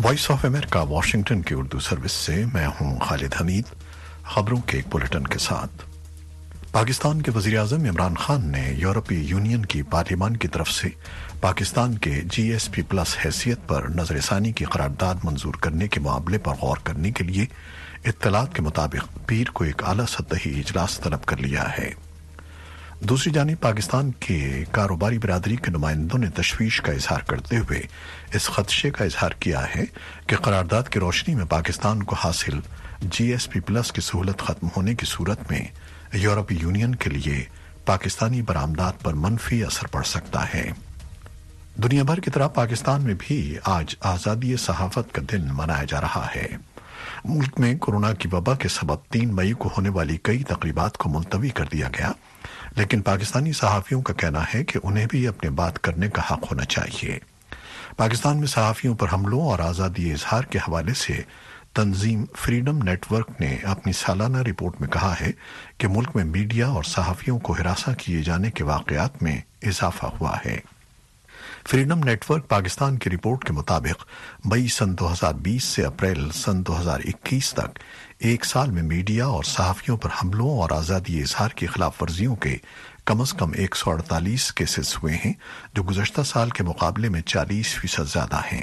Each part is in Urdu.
वॉइस ऑफ अमेरिका वाशिंगटन की उर्दू सर्विस से मैं हूं खालिद हमीद। खबरों के एक बुलेटिन के साथ। पाकिस्तान के वजीर आजम इमरान खान ने यूरोपीय यूनियन की पार्लियामान की तरफ से पाकिस्तान के GSP प्लस हैसियत पर नजरसानी की करारदाद मंजूर करने के मामले पर गौर करने के लिए इत्तलात के मुताबिक पीर को एक आला सतही इजलास तलब कर लिया है। दूसरी जानिब पाकिस्तान के कारोबारी बिरादरी के नुमाइंदों ने तशवीश का इजहार करते हुए इस खदशे का इजहार किया है कि करारदाद की रोशनी में पाकिस्तान को हासिल GSP प्लस की सहूलत खत्म होने की सूरत में यूरोपीय यूनियन के लिए पाकिस्तानी बरामदात पर मनफी असर पड़ सकता है। दुनिया भर की तरह पाकिस्तान में भी आज आज़ादी सहाफत का दिन मनाया जा रहा है। मुल्क में कोरोना की वबा के सबब 3 मई को होने वाली कई तकरीबात को मुलतवी कर दिया गया, लेकिन पाकिस्तानी सहाफियों का कहना है कि उन्हें भी अपनी बात करने का हक होना चाहिए। पाकिस्तान में सहाफियों पर हमलों और आज़ादी इजहार के हवाले से तंजीम फ्रीडम नेटवर्क ने अपनी सालाना रिपोर्ट में कहा है कि मुल्क में मीडिया और सहाफियों को हिरासा किए जाने के वाकयात में इजाफा हुआ है। फ्रीडम नेटवर्क पाकिस्तान की रिपोर्ट के मुताबिक मई सन 2020 से अप्रैल सन 2021 तक एक साल में मीडिया और सहाफियों पर हमलों और आज़ादी इजहार की खिलाफ वर्जियों के कम अज कम 148 केसेस हुए हैं, जो गुज़श्ता साल के मुकाबले में 40% ज्यादा हैं।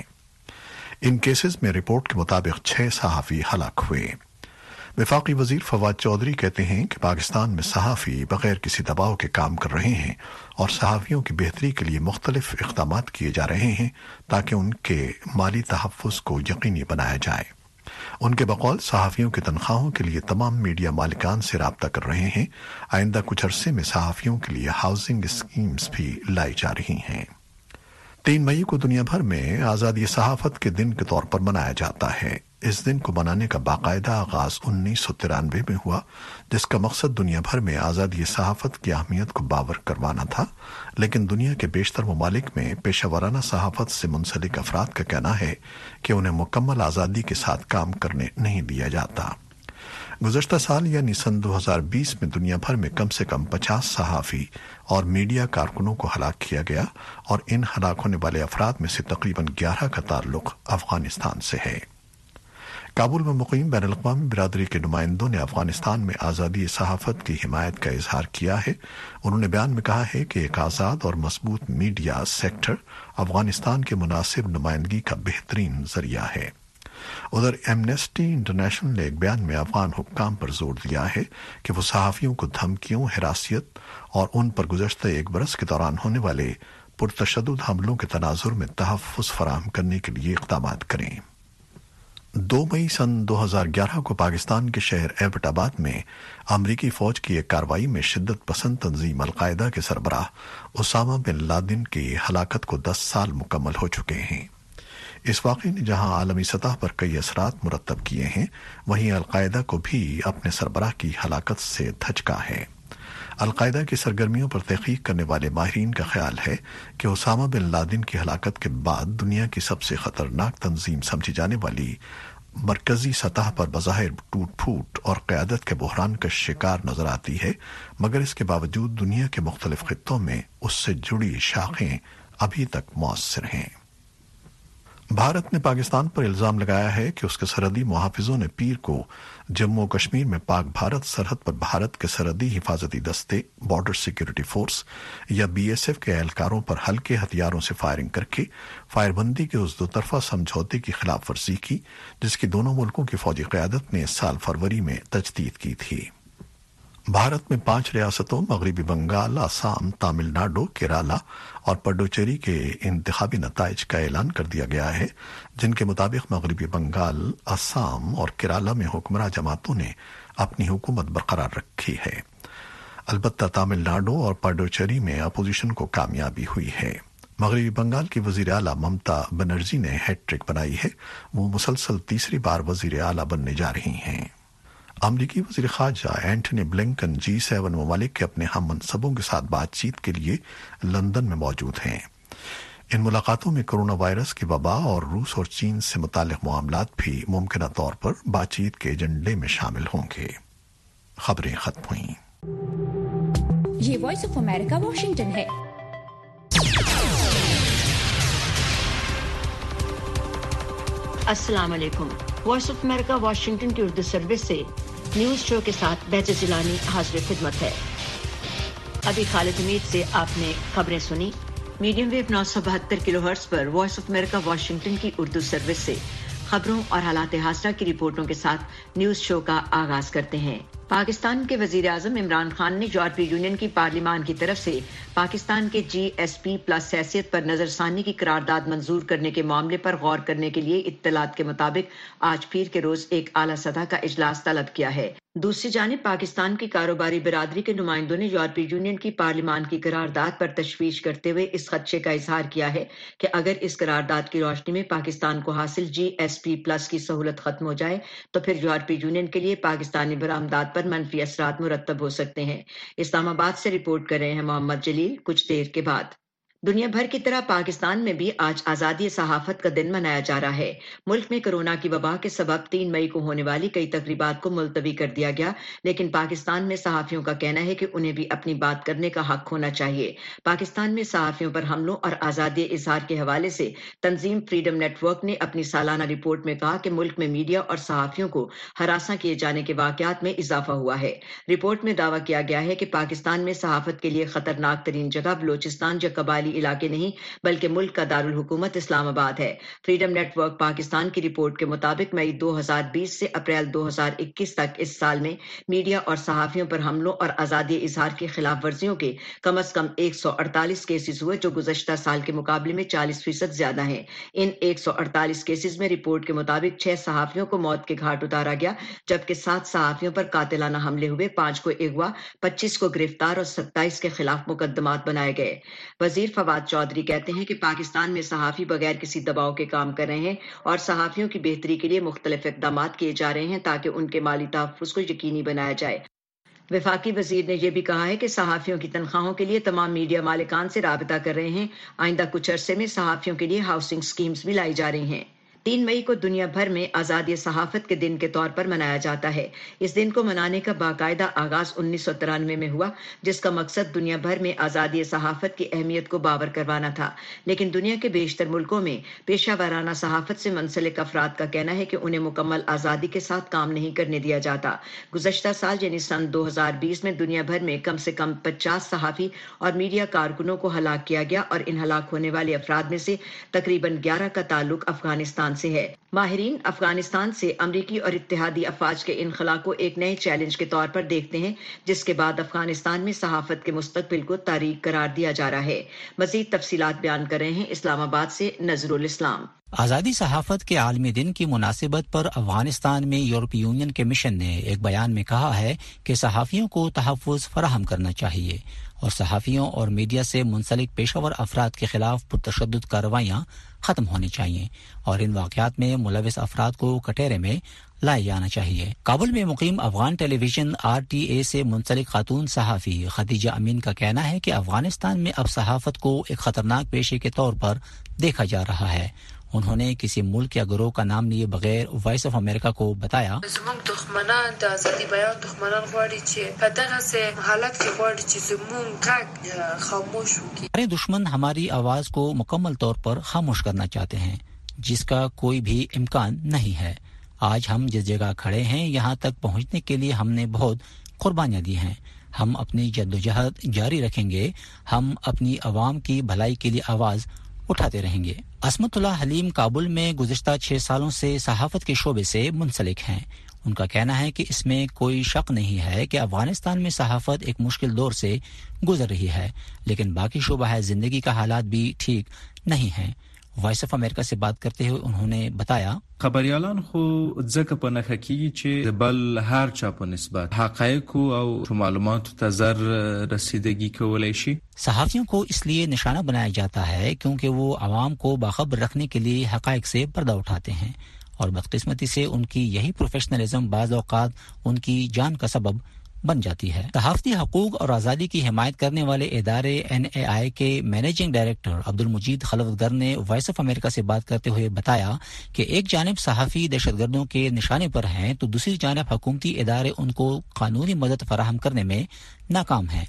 इन केसेस में रिपोर्ट के मुताबिक 6 सहाफी हलाक हुए। वफाकी वजीर फवाद चौधरी कहते हैं कि पाकिस्तान में सहाफी बगैर किसी दबाव के काम कर रहे हैं और सहाफियों की बेहतरी के लिए मुख्तलिफ इक़दाम किए जा रहे हैं ताकि उनके माली तहफ़्फ़ुज़ को यकीनी बनाया जाए। उनके बकौल सहाफियों की तनख्वाहों के लिए तमाम मीडिया मालिकान से राब्ता कर रहे हैं। आइंदा कुछ अरसे में सहाफियों के लिए हाउसिंग स्कीम्स भी लाई जा रही हैं। 3 मई को दुनिया भर में आज़ादी सहाफत के दिन के तौर पर मनाया जाता है। इस दिन को मनाने का बाकायदा आगाज 1993 में हुआ, जिसका मकसद दुनिया भर में आज़ादी सहाफत की अहमियत को बावर करवाना था, लेकिन दुनिया के बेशतर ममालिक में पेशावराना सहाफत से मुंसलिक अफराद का कहना है कि उन्हें मुकम्मल आज़ादी के साथ काम करने नहीं दिया जाता। गुज़श्ता साल यानी सन 2020 में दुनिया भर में कम से कम 50 सहाफ़ी और मीडिया कारकुनों को हलाक किया गया और इन हलाक होने वाले अफराद में से तकरीबन 11 का ताल्लुक अफगानिस्तान से है। काबुल में मुकीम बैनुल अक़वामी बिरादरी के नुमाइंदों ने अफगानिस्तान में आज़ादी सहाफत की हिमायत का इजहार किया है। उन्होंने बयान में कहा है कि एक आज़ाद और मजबूत मीडिया सेक्टर अफगानिस्तान के मुनासिब नुमाइंदगी का बेहतरीन जरिया है। उधर एमनेस्टी इंटरनेशनल ने एक बयान में अफगान हुक्काम पर जोर दिया है कि वो सहाफियों को धमकियों, हिरासत और उन पर गुज़श्ता 1 बरस के दौरान होने वाले पुरतशद्दुद हमलों के तनाजुर में तहफ़्फ़ुज़ फराहम करने के लिए इक़दाम करें। 2 मई सन 2011 को पाकिस्तान के शहर एबटाबाद में अमरीकी फौज की एक कार्रवाई में शिद्दत पसंद तंजीम अलकायदा के सरबराह उसामा बिन लादेन की हलाकत को 10 साल मुकम्मल हो चुके हैं। इस वाक़े ने जहां आलमी सतह पर कई असरात मुरतब किए हैं, वहीं अलकायदा को भी अपने सरबराह की हलाकत से धचका है। अलकायदा की सरगर्मियों पर तहकीक करने वाले माहिरीन का ख्याल है कि उसामा बिन लादेन की हलाकत के बाद दुनिया की सबसे खतरनाक तंजीम समझी जाने वाली मरकजी सतह पर बज़ाहिर टूट फूट और क़यादत के बहरान का शिकार नजर आती है, मगर इसके बावजूद दुनिया के मुख्तलिफ खित्तों में उससे जुड़ी शाखें अभी तक मौसर हैं। भारत ने पाकिस्तान पर इल्जाम लगाया है कि उसके सरहदी मुहाफिजों ने पीर को जम्मू कश्मीर में पाक भारत सरहद पर भारत के सरहदी हिफाजती दस्ते, बॉर्डर सिक्योरिटी फोर्स या BSF के एहलकारों पर हल्के हथियारों से फायरिंग करके फायरबंदी के उस 2 तरफा समझौते की खिलाफ वर्जी की, जिसकी दोनों मुल्कों की फौजी क़यादत ने इस साल फरवरी में तजदीद की थी। भारत में 5 रियासतों मगरबी बंगाल, असम, तमिलनाडु, केरला और पुडुचेरी के इंतखाबी नताइज का ऐलान कर दिया गया है, जिनके मुताबिक मगरबी बंगाल, असम और केरला में हुक्मरान जमातों ने अपनी हुकूमत बरकरार रखी है। अलबत्ता तमिलनाडु और पुडुचेरी में अपोजिशन को कामयाबी हुई है। मगरबी बंगाल की वजीर आला ममता बनर्जी ने हैट्रिक बनाई है। वो मुसलसल तीसरी बार वजीर आला बनने जा रही हैं। अमरीकी वज़ीर ख़ारजा एंटनी ब्लिंकन G7 ममालिक के अपने हम मनसबों के साथ बातचीत के लिए लंदन में मौजूद हैं। इन मुलाकातों में कोरोना वायरस की वबा और रूस और चीन से मुताल्लिक़ मामलात भी मुमकिना तौर पर बातचीत के एजेंडे में शामिल होंगे। खबरें खत्म हुई। ये वॉइस ऑफ अमेरिका वाशिंगटन है। अस्सलाम वालेकुम। वॉइस ऑफ अमेरिका वाशिंगटन की उर्दू सर्विस से न्यूज़ शो के साथ बैज जिलानी हाजिर खिदमत है। अभी खालिद हमीद से आपने खबरें सुनी। मीडियम वेव 972 किलोहर्ट्ज़ पर वॉइस ऑफ अमेरिका वाशिंगटन की उर्दू सर्विस से खबरों और हालात हाज़िरा की रिपोर्टों के साथ न्यूज़ शो का आगाज करते हैं। पाकिस्तान के वज़ीर आज़म इमरान खान ने यूरोपीय यूनियन की पार्लिमान की तरफ से पाकिस्तान के GSP+ हैसियत पर नजरसानी की करारदाद मंजूर करने के मामले पर गौर करने के लिए इत्तलात के मुताबिक आज पीर के रोज एक आला सतह का इजलास तलब किया है। दूसरी जानिब पाकिस्तान की कारोबारी बिरादरी के नुमाइंदों ने यूरोपीय यूनियन की पार्लिमान की करारदाद पर तशवीश करते हुए इस खदशे का इजहार किया है कि अगर इस करारदाद की रोशनी में पाकिस्तान को हासिल GSP+ की सहूलत खत्म हो जाए तो फिर यूरोपीय यूनियन के लिए पाकिस्तानी बरामदात पर मनफी असरात मुरत्तब हो सकते हैं। इस्लामाबाद से रिपोर्ट कर रहे हैं मोहम्मद जलील। कुछ देर के बाद दुनिया भर की तरह पाकिस्तान में भी आज आज़ादी सहाफत का दिन मनाया जा रहा है। मुल्क में कोरोना की वबा के सबब 3 मई को होने वाली कई तकरीबात को मुलतवी कर दिया गया, लेकिन पाकिस्तान में सहाफ़ियों का कहना है कि उन्हें भी अपनी बात करने का हक होना चाहिए। पाकिस्तान में सहाफ़ियों पर हमलों और आज़ादी इजहार के हवाले से तंजीम फ्रीडम नेटवर्क ने अपनी सालाना रिपोर्ट में कहा कि मुल्क में मीडिया और सहाफ़ियों को हरासा किए जाने के वाक़यात में इजाफा हुआ है। रिपोर्ट में दावा किया गया है कि पाकिस्तान में सहाफ़त के लिए खतरनाक तरीन जगह बलोचिस्तान या कबायली इलाके नहीं बल्कि मुल्क का दारुल हुकूमत इस्लामाबाद है। फ्रीडम नेटवर्क पाकिस्तान की रिपोर्ट के मुताबिक मई 2020 से अप्रैल 2021 तक इस साल में मीडिया और सहाफ़ियों पर हमलों और आज़ादी इजहार की खिलाफ वर्जियों के कम अज कम 148 केसेस हुए, जो गुज़श्ता साल के मुकाबले में 40% ज्यादा हैं। इन 148 केसेस में रिपोर्ट के मुताबिक 6 सहाफ़ियों को मौत के घाट उतारा गया, जबकि 7 सहाफ़ियों पर कातिलाना हमले हुए, 5 को अगवा, 25 को गिरफ्तार और 27 के खिलाफ मुकदमात बनाए गए। वजीर फवाद चौधरी कहते हैं कि पाकिस्तान में सहाफ़ी बगैर किसी दबाव के काम कर रहे हैं और सहाफ़ियों की बेहतरी के लिए मुख्तलिफ इक़दाम किए जा रहे हैं ताकि उनके माली तहफ़्फ़ुज़ को यकीनी बनाया जाए। वफाकी वजीर ने यह भी कहा है कि सहाफ़ियों की तनख्वाहों के लिए तमाम मीडिया मालिकान से राबता कर रहे हैं। आइंदा कुछ अरसे में सहाफ़ियों के लिए हाउसिंग स्कीम्स भी लाई जा रही हैं। 3 मई को दुनिया भर में आज़ादी सहाफ़त के दिन के तौर पर मनाया जाता है। इस दिन को मनाने का बाकायदा आगाज 1993 में हुआ, जिसका मकसद दुनिया भर में आज़ादी सहाफ़त की अहमियत को बावर करवाना था। लेकिन दुनिया के बेशतर मुल्कों में पेशा वाराना सहाफ़त से मुंसलिक अफराद का कहना है कि उन्हें मुकम्मल आज़ादी के साथ काम नहीं करने दिया जाता। गुज़श्ता साल यानी सन 2020 में दुनिया भर में कम से कम 50 सहाफ़ी और मीडिया कारकुनों को हलाक किया गया और इन हलाक होने वाले अफराद में से तकरीबन 11 का ताल्लुक अफगानिस्तान से है। माहिरीन अफगानिस्तान से अमरीकी और इत्तेहादी अफवाज के इनखला को एक नए चैलेंज के तौर पर देखते हैं, जिसके बाद अफगानिस्तान में सहाफत के मुस्तकबिल को तारीक करार दिया जा रहा है। मजीद तफसीलात बयान कर रहे हैं इस्लामाबाद से नजरुल इस्लाम। आज़ादी सहाफ़त के आलमी दिन की मुनासिबत पर अफगानिस्तान में यूरोपीय यूनियन के मिशन ने एक बयान में कहा है कि सहाफ़ियों को तहफ़्फ़ुज़ फराहम करना चाहिए और सहाफ़ियों और मीडिया से मुंसलिक पेशावर अफराद के खिलाफ पुरतशद्दुद कार्रवाइयाँ ख़त्म होनी चाहिए और इन वाक़यात में मुलविस अफराद को कटहरे में लाया जाना चाहिए। काबुल में मुकीम अफगान टेलीविजन RTA से मुंसलिक खातून सहाफ़ी खदीजा अमीन का कहना है कि अफगानिस्तान में अब सहाफ़त को एक ख़तरनाक पेशे के तौर पर देखा जा रहा है। उन्होंने किसी मुल्क या गिरोह का नाम लिए बगैर वॉइस ऑफ अमेरिका को बताया, हमारे दुश्मन हमारी आवाज़ को मुकम्मल तौर पर खामोश करना चाहते हैं, जिसका कोई भी इम्कान नहीं है। आज हम जिस जगह खड़े हैं, यहाँ तक पहुँचने के लिए हमने बहुत कुर्बानियाँ दी हैं। हम अपनी जद्दोजहद जारी रखेंगे। हम अपनी आवाम की भलाई के लिए आवाज़ उठाते रहेंगे। असमतुल्लाह हलीम काबुल में गुज़िश्ता 6 सालों से सहाफ़त के शोबे से मुंसलिक हैं। उनका कहना है कि इसमें कोई शक नहीं है कि अफगानिस्तान में सहाफ़त एक मुश्किल दौर से गुजर रही है, लेकिन बाकी शोबा ज़िंदगी का हालात भी ठीक नहीं हैं। वॉइस ऑफ अमेरिका से बात करते हुए उन्होंने बताया, خبريالان خو ځکه په نخښه کیږي چې بل هر چا په نسبت حقایق او معلومات ته زر رسیدگی کولای شي. صحافیوں کو اس لیے نشانہ بنایا جاتا ہے کیونکہ وہ عوام کو باخبر رکھنے کے لیے حقائق سے پردہ اٹھاتے ہیں اور بدقسمتی سے ان کی یہی پروفیشنلزم بعض اوقات ان کی جان کا سبب بن جاتی ہے۔ صحافتی حقوق اور آزادی کی حمایت کرنے والے ادارے NAI کے مینیجنگ ڈائریکٹر عبدالمجید خلوتگر نے وائس آف امریکہ سے بات کرتے ہوئے بتایا کہ ایک جانب صحافی دہشت گردوں کے نشانے پر ہیں تو دوسری جانب حکومتی ادارے ان کو قانونی مدد فراہم کرنے میں ناکام ہیں۔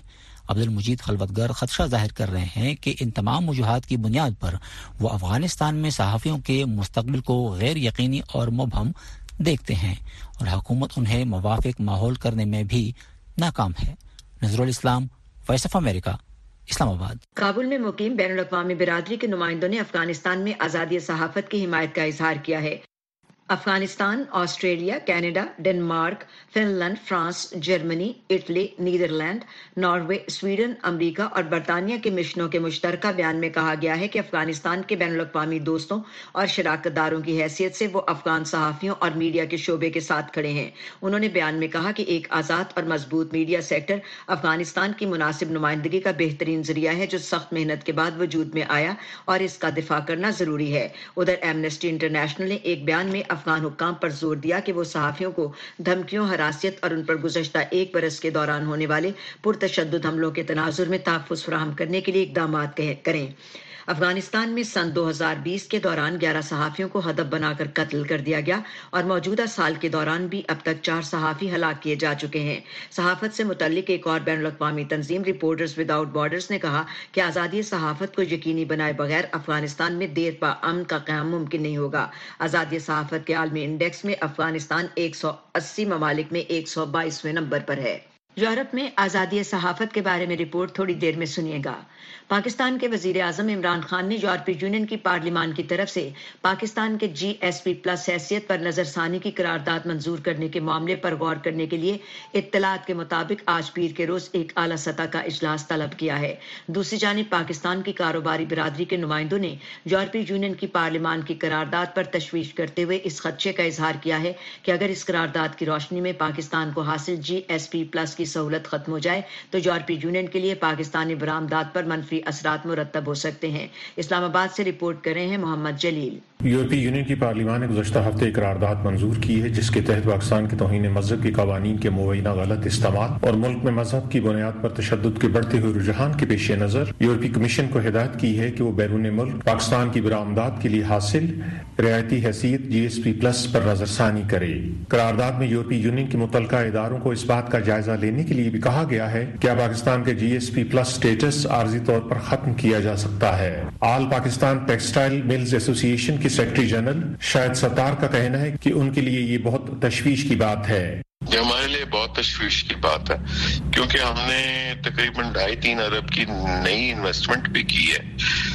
عبدالمجید خلوتگر خدشہ ظاہر کر رہے ہیں کہ ان تمام وجوہات کی بنیاد پر وہ افغانستان میں صحافیوں کے مستقبل کو غیر یقینی اور مبہم دیکھتے ہیں اور حکومت انہیں موافق ماحول کرنے میں بھی ناکام ہے۔ نظر الاسلام، وائس آف امریکہ، اسلام آباد۔ کابل میں مقیم بین الاقوامی برادری کے نمائندوں نے افغانستان میں آزادی صحافت کی حمایت کا اظہار کیا ہے۔ Afghanistan, Australia, Canada, Denmark, Finland, France, Germany, Italy, Netherland, Norway, Sweden, امریکہ اور برطانیہ کے مشنوں کے مشترکہ بیان میں کہا گیا ہے کہ افغانستان کے بین الاقوامی دوستوں اور شراکت داروں کی حیثیت سے وہ افغان صحافیوں اور میڈیا کے شعبے کے ساتھ کھڑے ہیں۔ انہوں نے بیان میں کہا کہ ایک آزاد اور مضبوط میڈیا سیکٹر افغانستان کی مناسب نمائندگی کا بہترین ذریعہ ہے جو سخت محنت کے بعد وجود میں آیا اور اس کا دفاع کرنا ضروری ہے۔ ادھر ایمنسٹی انٹرنیشنل نے ایک بیان میں افغان حکام پر زور دیا کہ وہ صحافیوں کو دھمکیوں، ہراسیت اور ان پر گزشتہ 1 برس کے دوران ہونے والے پرتشدد حملوں کے تناظر میں تحفظ فراہم کرنے کے لیے اقدامات کریں۔ افغانستان میں سن 2020 کے دوران 11 صحافیوں کو ہدف بنا کر قتل کر دیا گیا اور موجودہ سال کے دوران بھی اب تک 4 صحافی ہلاک کیے جا چکے ہیں۔ صحافت سے متعلق ایک اور بین الاقوامی تنظیم رپورٹرز وداؤٹ بارڈرز نے کہا کہ آزادی صحافت کو یقینی بنائے بغیر افغانستان میں دیر پا امن کا قیام ممکن نہیں ہوگا۔ آزادی صحافت کے عالمی انڈیکس میں افغانستان 180 ممالک میں 122ویں نمبر پر ہے۔ یورپ میں آزادی صحافت کے بارے میں رپورٹ تھوڑی دیر میں سنیے گا۔ پاکستان کے وزیر اعظم عمران خان نے یورپی یونین کی پارلیمان کی طرف سے پاکستان کے GSP+ حیثیت پر نظر ثانی کی قرارداد منظور کرنے کے معاملے پر غور کرنے کے لیے اطلاعات کے مطابق آج پیر کے روز ایک اعلیٰ سطح کا اجلاس طلب کیا ہے۔ دوسری جانب پاکستان کی کاروباری برادری کے نمائندوں نے یورپی یونین کی پارلیمان کی قرارداد پر تشویش کرتے ہوئے اس خدشے کا اظہار کیا ہے کہ اگر اس قرارداد کی روشنی میں پاکستان کو حاصل GSP+ کی سہولت ختم ہو جائے تو یورپی یونین کے لیے پاکستانی برآمدات پر منفی اثرات مرتب ہو سکتے ہیں۔ اسلام آباد سے رپورٹ کر رہے ہیں محمد جلیل۔ یورپی یونین کی پارلیمان نے گزشتہ ہفتے قرارداد منظور کی ہے جس کے تحت پاکستان کے توہین مذہب کے قوانین کے مبینہ غلط استعمال اور ملک میں مذہب کی بنیاد پر تشدد کے بڑھتے ہوئے رجحان کے پیش نظر یورپی کمیشن کو ہدایت کی ہے کہ وہ بیرون ملک پاکستان کی برآمدات کے لیے حاصل رعایتی حیثیت GSP+ پر نظر ثانی کرے۔ قرارداد میں یورپی یونین کے متعلقہ اداروں کو اس بات کا جائزہ لینے کے لیے بھی کہا گیا ہے کہ پاکستان کے GSP+ اسٹیٹس عارضی طور پر ختم کیا جا سکتا ہے۔ آل پاکستان ٹیکسٹائل ملز ایسوسی ایشن کے سیکرٹری جنرل شاہد ستار کا کہنا ہے کہ ان کے لیے یہ بہت تشویش کی بات ہے۔ یہ ہمارے لیے بہت تشویش کی بات ہے کیونکہ ہم نے تقریباً 2.5-3 ارب کی نئی انویسٹمنٹ بھی کی ہے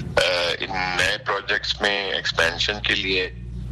ان نئے پروجیکٹس میں ایکسپینشن کے لیے۔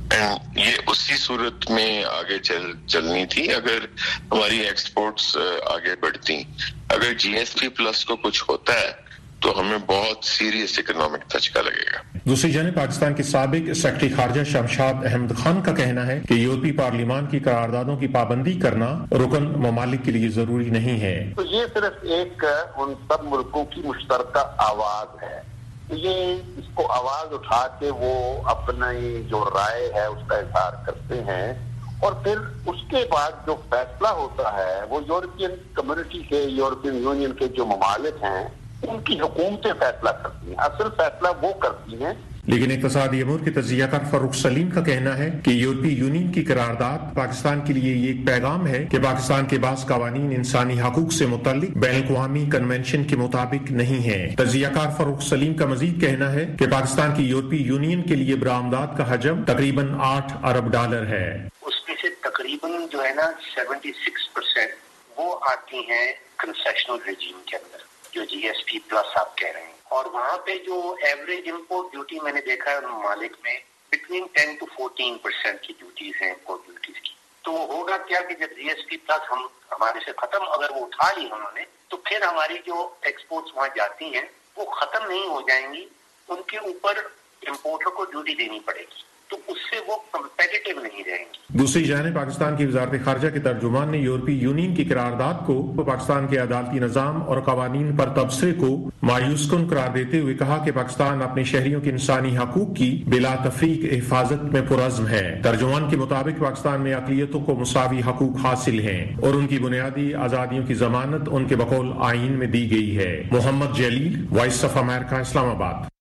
یہ اسی صورت میں آگے چلنی تھی اگر ہماری ایکسپورٹس آگے بڑھتی۔ اگر GSP+ کو کچھ ہوتا ہے تو ہمیں بہت سیریس اکنامک دھچکا لگے گا۔ دوسری جانب پاکستان کے سابق سیکرٹری خارجہ شمشاد احمد خان کا کہنا ہے کہ یورپی پارلیمان کی قراردادوں کی پابندی کرنا رکن ممالک کے لیے ضروری نہیں ہے۔ تو یہ صرف ایک ان سب ملکوں کی مشترکہ آواز ہے، یہ اس کو آواز اٹھا کے وہ اپنی جو رائے ہے اس کا اظہار کرتے ہیں اور پھر اس کے بعد جو فیصلہ ہوتا ہے وہ یورپین کمیونٹی کے یورپین یونین کے جو ممالک ہیں ان کی حکومتیں فیصلہ کرتی ہیں، اصل فیصلہ وہ کرتی ہیں۔ لیکن اقتصادی امور کے تجزیہ کار فاروق سلیم کا کہنا ہے کہ یورپی یونین کی قرارداد پاکستان کے لیے یہ ایک پیغام ہے کہ پاکستان کے بعض قوانین انسانی حقوق سے متعلق بین الاقوامی کنونشن کے مطابق نہیں ہے۔ تجزیہ کار فاروق سلیم کا مزید کہنا ہے کہ پاکستان کی یورپی یونین کے لیے برآمدات کا حجم تقریباً $8 ارب ہے۔ اس میں سے تقریباً جو ہے نا 76% وہ آتی ہیں کنسیشنل رجیم کے اندر جو GSP+ آپ کہہ رہے ہیں، اور وہاں پہ جو ایوریج امپورٹ ڈیوٹی میں نے دیکھا ہے ممالک میں بٹوین 10 to 14% کی ڈیوٹیز ہیں امپورٹ ڈیوٹیز کی۔ تو وہ ہوگا کیا کہ جب GSP+ ہمارے سے ختم اگر وہ اٹھا لی انہوں نے تو پھر ہماری جو ایکسپورٹس وہاں جاتی ہیں وہ ختم نہیں ہو جائیں گی، ان کے اوپر امپورٹر کو ڈیوٹی دینی پڑے گی، تو اس سے وہ کمپیٹیٹو نہیں رہیں گی۔ دوسری جانب پاکستان کی وزارت خارجہ کے ترجمان نے یورپی یونین کی قرارداد کو پاکستان کے عدالتی نظام اور قوانین پر تبصرے کو مایوس کن قرار دیتے ہوئے کہا کہ پاکستان اپنے شہریوں کے انسانی حقوق کی بلا تفریق حفاظت میں پرعزم ہے۔ ترجمان کے مطابق پاکستان میں اقلیتوں کو مساوی حقوق حاصل ہیں اور ان کی بنیادی آزادیوں کی ضمانت ان کے بقول آئین میں دی گئی ہے۔ محمد جلیل، وائس آف امریکہ، اسلام آباد۔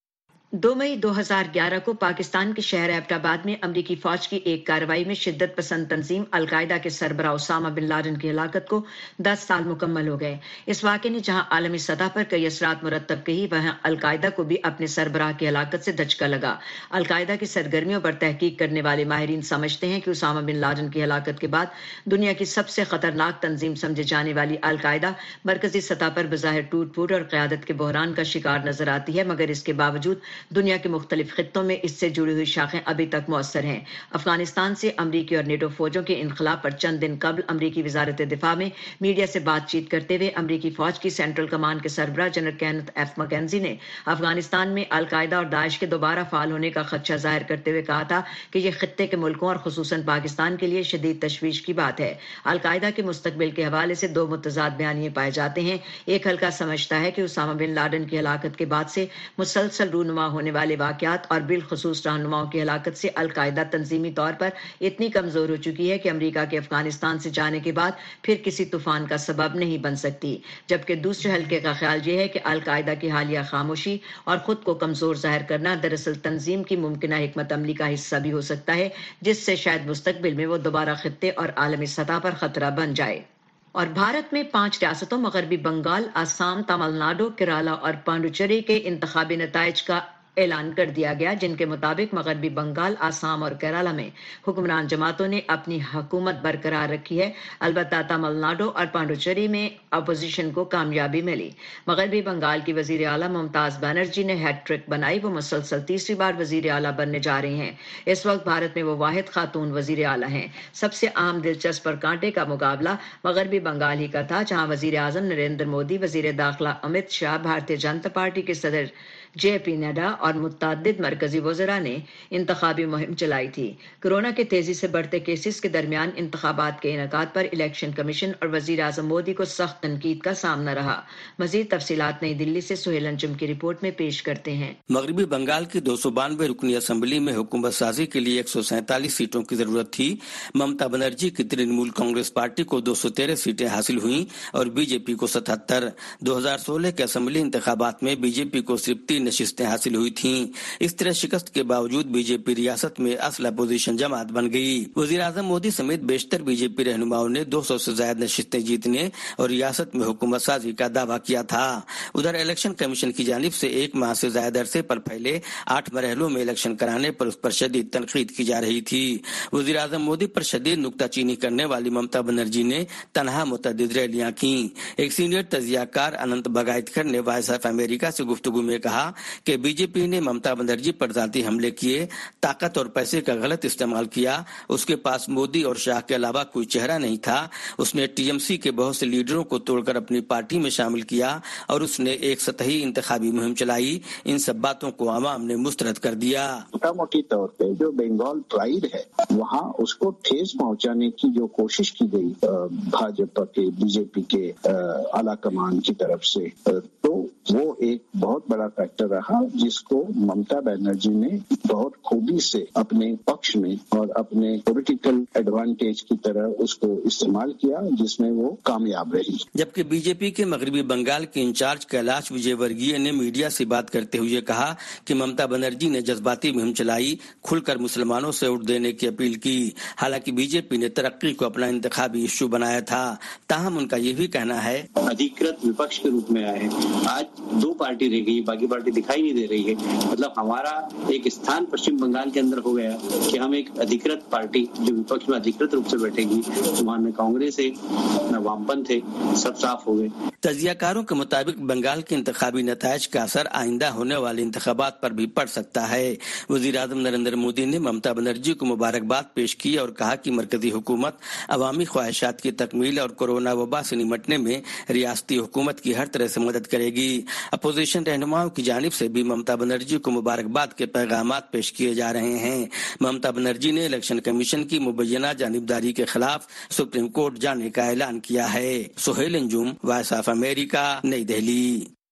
2 मई 2011 को पाकिस्तान के शहर एबटाबाद में अमरीकी फौज की एक कार्रवाई में शिद्दत पसंद तंजीम अलकायदा के सरबराह उसामा बिन लादेन की हलाकत को 10 साल मुकम्मल हो गए। इस वाक़े ने जहां आलमी सतह पर कई असरात मुरतब की, वहां अलकायदा को भी अपने सरबराह की हलाकत से धचका लगा। अलकायदा की सरगर्मियों पर तहकीक करने वाले माहिरीन समझते हैं कि उसामा बिन लादेन की हलाकत के बाद दुनिया की सबसे खतरनाक तंजीम समझे जाने वाली अलकायदा मरकजी सतह पर बज़ाहिर टूट फूट और क़यादत के बहरान का शिकार नजर आती है, मगर इसके बावजूद दुनिया के मुख्तलिफ खित्तों में इससे जुड़ी हुई शाखें अभी तक मौसर हैं। अफगानिस्तान से अमरीकी और नेटो फौजों के इनखला पर चंद दिन कबल अमरीकी वजारत दिफा में मीडिया से बातचीत करते हुए अमरीकी फौज की सेंट्रल कमान के सरबराह जनरल केनेथ एफ मैकेंजी ने अफगानिस्तान में अलकायदा और दाइश के दोबारा फाल होने का खदशा जाहिर करते हुए कहा था कि यह खित्ते के मुल्कों और खुसूसन पाकिस्तान के लिए शदीद तशवीश की बात है। अलकायदा के मुस्तकबिल के हवाले से दो मुतजाद बयानिए पाए जाते हैं। एक हल्का समझता है कि उसामा बिन लादेन की हलाकत के बाद से मुसलसल रूनुमा होने वाले वाक़यात और बिलखुसूस रहनुमाओं की हलाकत से अलकायदा तंजीमी तौर पर इतनी कमजोर हो चुकी है कि अमेरिका के अफगानिस्तान से जाने के बाद फिर किसी तूफान का सबब नहीं बन सकती। जबकि दूसरे हल्के का ख्याल यह है कि अलकायदा की हालिया खामोशी और खुद को कमजोर जाहिर करना दरअसल तंजीम की मुमकिना हिकमत अमली का हिस्सा भी हो सकता है, जिससे शायद मुस्तकबिल में वो दोबारा खित्ते और आलमी सतह पर खतरा बन जाए। और भारत में 5 रियासतों मगरबी बंगाल, आसाम, तमिलनाडु, केरला और पांडुचेरी के इंतखाबी नताइज का ऐलान कर दिया गया, जिनके मुताबिक मगरबी बंगाल, आसाम और केरला में हुक्मरान जमातों ने अपनी हुकूमत बरकरार रखी है। अलबत्ता तमिलनाडु और पांडुचेरी में अपोजिशन को कामयाबी मिली। मगरबी बंगाल की वजीर आला मुमताज बनर्जी ने हैट्रिक बनाई। वो मुसलसल तीसरी बार वजीर आला बनने जा रही हैं। इस वक्त भारत में वो वाहिद खातून वजीर आला हैं। सबसे अहम, दिलचस्प और कांटे का मुकाबला मगरबी बंगाल ही का था, जहां वजीर आजम नरेंद्र मोदी, वजीर दाखिला अमित शाह, भारतीय जनता पार्टी के सदर JP नड्डा और मुतअद्दिद मरकजी वज़रा ने इंतखाबी मुहिम चलाई थी। कोरोना के तेजी से बढ़ते केसेस के दरमियान इंतखाबात के इनेकाद पर इलेक्शन कमीशन और वजीर आजम मोदी को सख्त तनकीद का सामना रहा। मजीद तफसीलात नई दिल्ली से सुहेल अंजुम की रिपोर्ट में पेश करते हैं। मगरबी बंगाल की 292 रुकनी असम्बली में हुकूमत साजी के लिए 147 सीटों की जरूरत थी। ममता बनर्जी की तृणमूल कांग्रेस पार्टी को 213 सीटें हासिल हुई और बीजेपी को 77। 2016 के असम्बली इंतखाबात में बीजेपी को सिर्फ 3 नशिस्तें हासिल हुई थीं। इस तरह शिकस्त के बावजूद बीजेपी रियासत में असल अपोजिशन जमात बन गई। वजीर आजम मोदी समेत बेशतर बीजेपी रहनुमाओं ने 200 से ज्यादा नशिस्तें जीतने और रियासत में हुकूमत साजी का दावा किया था। उधर इलेक्शन कमीशन की जानिब से 1 माह से ज्यादा अरसे पर फैले 8 मरहलों में इलेक्शन कराने पर उस पर शदीद तनकीद की जा रही थी। वजीर आजम मोदी पर शदीद नुक्ताचीनी करने वाली ममता बनर्जी ने तनहा मुतअद्दिद रैलियां की। एक सीनियर तजियाकार अनंत बगायतकर ने वॉइस ऑफ अमेरिका से गुफ्तगू में कहा कि बीजेपी ने ममता बनर्जी पर जाती हमले किए, ताकत और पैसे का गलत इस्तेमाल किया। उसके पास मोदी और शाह के अलावा कोई चेहरा नहीं था। उसने टीएमसी के बहुत से लीडरों को तोड़कर अपनी पार्टी में शामिल किया और उसने एक सतही इंतखाबी मुहिम चलाई। इन सब बातों को आवाम ने मुस्तरद कर दिया। मोटा मोटी तौर पे जो बंगाल प्राइड है वहाँ उसको ठेस पहुँचाने की जो कोशिश की गई भाजपा के, बीजेपी के आला कमान की तरफ से, तो वो एक बहुत बड़ा फैक्टर रहा जिसको ममता बनर्जी ने बहुत खूबी से अपने पक्ष में और अपने पॉलिटिकल एडवांटेज की तरह उसको इस्तेमाल किया, जिसमें वो कामयाब रही। जबकि बीजेपी के मगरबी बंगाल के इंचार्ज कैलाश विजयवर्गीय ने मीडिया से बात करते हुए कहा कि ममता बनर्जी ने जज्बाती मुहिम चलाई, खुलकर मुसलमानों से वोट देने की अपील की। हालांकि बीजेपी ने तरक्की को अपना इंतखाबी इश्यू बनाया था। ताहम उनका ये भी कहना है, अधिकृत विपक्ष के रूप में आए, आज 2 पार्टी रह गई, बाकी पार्टी दिखाई नहीं दे रही है। मतलब हमारा एक स्थान पश्चिम बंगाल के अंदर हो गया कि हम एक अधिकृत पार्टी जो विपक्ष में अधिकृत रूप से बैठेगी, वहाँ न कांग्रेस है न वामपंथ है, सब साफ हो गए। तजियाकारों के मुताबिक बंगाल के इंतखाबी नताइज का असर आइंदा होने वाले इंतखाबात पर भी पड़ सकता है। वजीर आजम नरेंद्र मोदी ने ममता बनर्जी को मुबारकबाद पेश की और कहा कि मरकजी हुकूमत अवामी ख्वाहिशात की तकमील और कोरोना वबा से निमटने में रियासती हुकूमत की हर तरह से मदद करेगी। अपोजिशन रहनुमाओं की जानिब से भी ममता बनर्जी को मुबारकबाद के पैगामात पेश किए जा रहे हैं। ममता बनर्जी ने इलेक्शन कमीशन की मुबैना जानिबदारी के खिलाफ सुप्रीम कोर्ट जाने का ऐलान किया है। Suhail Anjum, voice of America, Nai Delhi.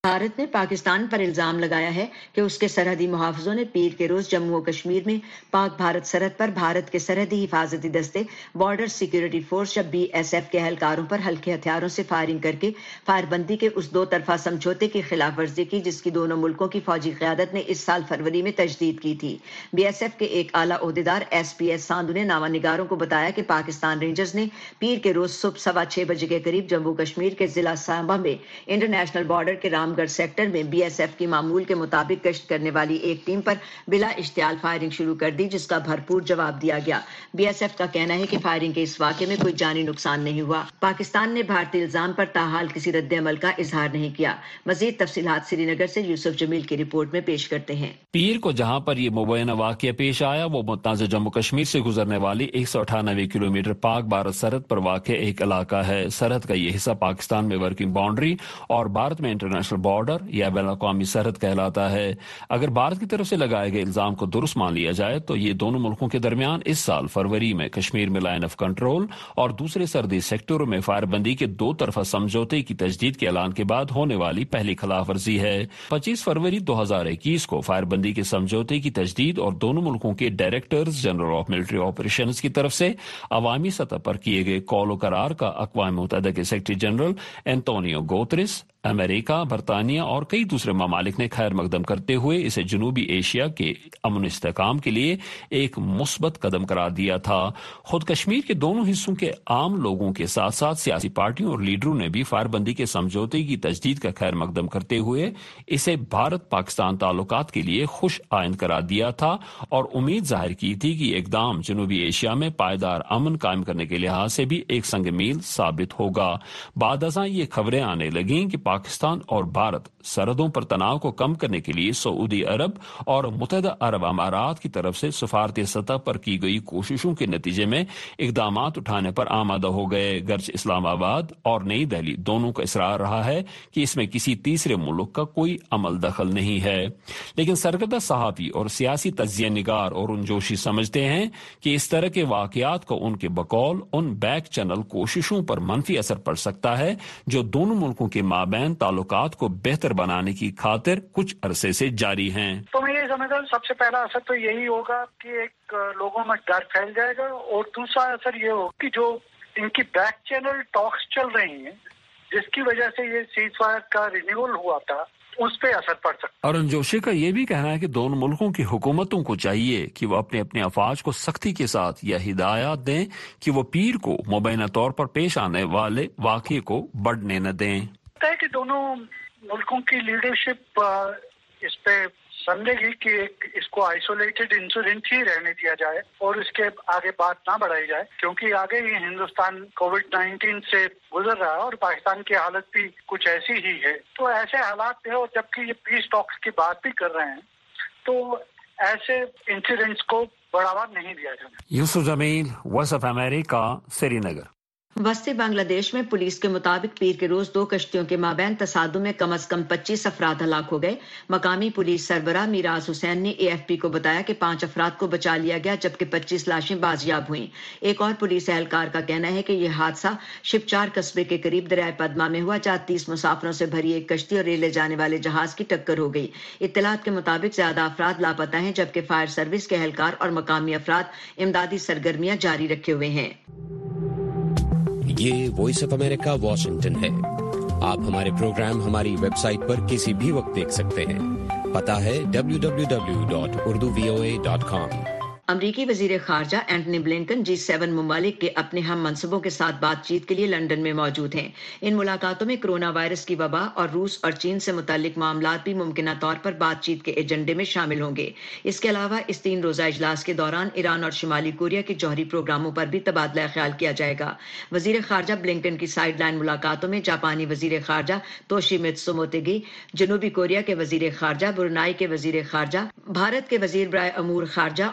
Bharat نے پاکستان پر الزام لگایا ہے کہ اس کے سرحدی محافظوں نے پیر کے روز جموں و کشمیر میں پاک بھارت سرحد پر بھارت کے سرحدی حفاظتی دستے بارڈر سیکیورٹی فورس یا BSF کے اہلکاروں پر ہلکے ہتھیاروں سے فائرنگ کر کے فائر بندی کے اس 2 طرفہ سمجھوتے کی خلاف ورزی کی جس کی دونوں ملکوں کی فوجی قیادت نے اس سال فروری میں تجدید کی تھی۔ BSF کے ایک اعلیٰ عہدیدار SPS ساندھو نے نامہ نگاروں کو بتایا کہ پاکستان رینجرز نے پیر کے روز صبح 6:15 بجے کے قریب جموں کشمیر کے ضلع سانبا میں انٹرنیشنل بارڈر کے رام گڑھ سیکٹر میں BSF کی معمول کے مطابق گشت کرنے والی ایک ٹیم پر بلا اشتعال فائرنگ شروع کر دی جس کا بھرپور جواب دیا گیا۔ BSF کا کہنا ہے کہ فائرنگ کے اس واقعے میں کوئی جانی نقصان نہیں ہوا۔ پاکستان نے بھارتی الزام پر تاحال کسی رد عمل کا اظہار نہیں کیا۔ مزید تفصیلات سری نگر سے یوسف جمیل کی رپورٹ میں پیش کرتے ہیں۔ پیر کو جہاں پر یہ مبینہ واقعہ پیش آیا وہ متنازع جموں کشمیر سے گزرنے والی 198 کلومیٹر پاک بھارت سرحد پر واقع ایک علاقہ ہے۔ سرحد کا یہ حصہ پاکستان میں ورکنگ باؤنڈری اور بھارت میں انٹرنیشنل بارڈر یا بین الاقوامی سرحد کہلاتا ہے۔ اگر بھارت کی طرف سے لگائے گئے الزام کو درست مان لیا جائے تو یہ دونوں ملکوں کے درمیان اس سال فروری میں کشمیر میں لائن آف کنٹرول اور دوسرے سرحدی سیکٹروں میں فائر بندی کے 2 طرفہ سمجھوتے کی تجدید کے اعلان کے بعد ہونے والی پہلی خلاف ورزی ہے۔ 25 فروری 2021 کو فائر بندی کے سمجھوتے کی تجدید اور دونوں ملکوں کے directors general of military operations کی طرف سے عوامی سطح پر کیے گئے قول و قرار کا اقوام متحدہ کے سیکرٹری جنرل اینٹونیو گوتریس، امریکہ، برطانیہ اور کئی دوسرے ممالک نے خیر مقدم کرتے ہوئے اسے جنوبی ایشیا کے امن و استحکام کے لیے ایک مثبت قدم قرار دیا تھا۔ خود کشمیر کے دونوں حصوں کے عام لوگوں کے ساتھ ساتھ سیاسی پارٹیوں اور لیڈروں نے بھی فائر بندی کے سمجھوتے کی تجدید کا خیر مقدم کرتے ہوئے اسے بھارت پاکستان تعلقات کے لیے خوش آئند قرار دیا تھا اور امید ظاہر کی تھی کہ یہ اقدام جنوبی ایشیا میں پائیدار امن قائم کرنے کے لحاظ سے بھی ایک سنگ میل ثابت ہوگا۔ بعد ازاں یہ خبریں آنے لگیں کہ پاکستان اور بھارت سرحدوں پر تناؤ کو کم کرنے کے لیے سعودی عرب اور متحدہ عرب امارات کی طرف سے سفارتی سطح پر کی گئی کوششوں کے نتیجے میں اقدامات اٹھانے پر آمادہ ہو گئے، گرچہ اسلام آباد اور نئی دہلی دونوں کا اصرار رہا ہے کہ اس میں کسی تیسرے ملک کا کوئی عمل دخل نہیں ہے۔ لیکن سرکردہ صحافی اور سیاسی تجزیہ نگار اورون جوشی سمجھتے ہیں کہ اس طرح کے واقعات کو ان کے بقول ان بیک چینل کوششوں پر منفی اثر پڑ سکتا ہے جو دونوں ملکوں کے مابین تعلقات کو بہتر بنانے کی خاطر کچھ عرصے سے جاری ہیں۔ تو میں یہ سمجھتا ہوں سب سے پہلا اثر تو یہی ہوگا کہ ایک لوگوں میں ڈر پھیل جائے گا اور دوسرا اثر یہ ہوگا کہ جو ان کی بیک چینل ٹاکس چل رہی ہیں جس کی وجہ سے یہ سیز فائر کا رینیول ہوا تھا اس پہ اثر پڑ سکتا ہے۔ ارون جوشی کا یہ بھی کہنا ہے کہ دونوں ملکوں کی حکومتوں کو چاہیے کہ وہ اپنے افواج کو سختی کے ساتھ یہ ہدایات دیں کہ وہ پیر کو مبینہ طور پر پیش آنے والے واقعے کو بڑھنے نہ دیں۔ کہ دونوں ملکوں کی لیڈرشپ اس پہ سمجھے گی کہ اس کو آئسولیٹڈ انسیڈنٹ ہی رہنے دیا جائے اور اس کے آگے بات نہ بڑھائی جائے، کیونکہ آگے ہی ہندوستان کووڈ-19 سے گزر رہا ہے اور پاکستان کی حالت بھی کچھ ایسی ہی ہے۔ تو ایسے حالات ہے اور جبکہ یہ پیس ٹاکس کی بات بھی کر رہے ہیں تو ایسے انسیڈنٹس کو بڑھاوا نہیں دیا جانا۔ Yousuf Jamil, voice of America, Srinagar. وسطی بنگلہ دیش میں پولیس کے مطابق پیر کے روز 2 کشتیوں کے مابین تصادم میں کم از کم 25 افراد ہلاک ہو گئے۔ مقامی پولیس سربراہ میراز حسین نے AFP کو بتایا کہ 5 افراد کو بچا لیا گیا جبکہ 25 لاشیں بازیاب ہوئیں۔ ایک اور پولیس اہلکار کا کہنا ہے کہ یہ حادثہ شپچار قصبے کے قریب دریائے پدما میں ہوا جہاں 30 مسافروں سے بھری ایک کشتی اور ریل لے جانے والے جہاز کی ٹکر ہو گئی۔ اطلاعات کے مطابق زیادہ افراد لاپتہ ہیں جبکہ فائر سروس کے اہلکار اور مقامی افراد امدادی سرگرمیاں جاری رکھے ہوئے ہیں۔ یہ وائس آف امریکہ واشنگٹن ہے۔ آپ ہمارے پروگرام ہماری ویب سائٹ پر کسی بھی وقت دیکھ سکتے ہیں۔ پتہ ہے www.urduvoa.com۔ امریکی وزیر خارجہ اینٹنی بلنکن G7 ممالک کے اپنے ہم منصبوں کے ساتھ بات چیت کے لیے لندن میں موجود ہیں۔ ان ملاقاتوں میں کرونا وائرس کی وبا اور روس اور چین سے متعلق معاملات بھی ممکنہ طور پر بات چیت کے ایجنڈے میں شامل ہوں گے۔ اس کے علاوہ اس 3 روزہ اجلاس کے دوران ایران اور شمالی کوریا کے جوہری پروگراموں پر بھی تبادلہ خیال کیا جائے گا۔ وزیر خارجہ بلنکن کی سائیڈ لائن ملاقاتوں میں جاپانی وزیر خارجہ توشیمتسو موتیگی، جنوبی کوریا کے وزیر خارجہ، برونائی کے وزیر خارجہ، بھارت کے وزیر برائے امور خارجہ اور برطانیہ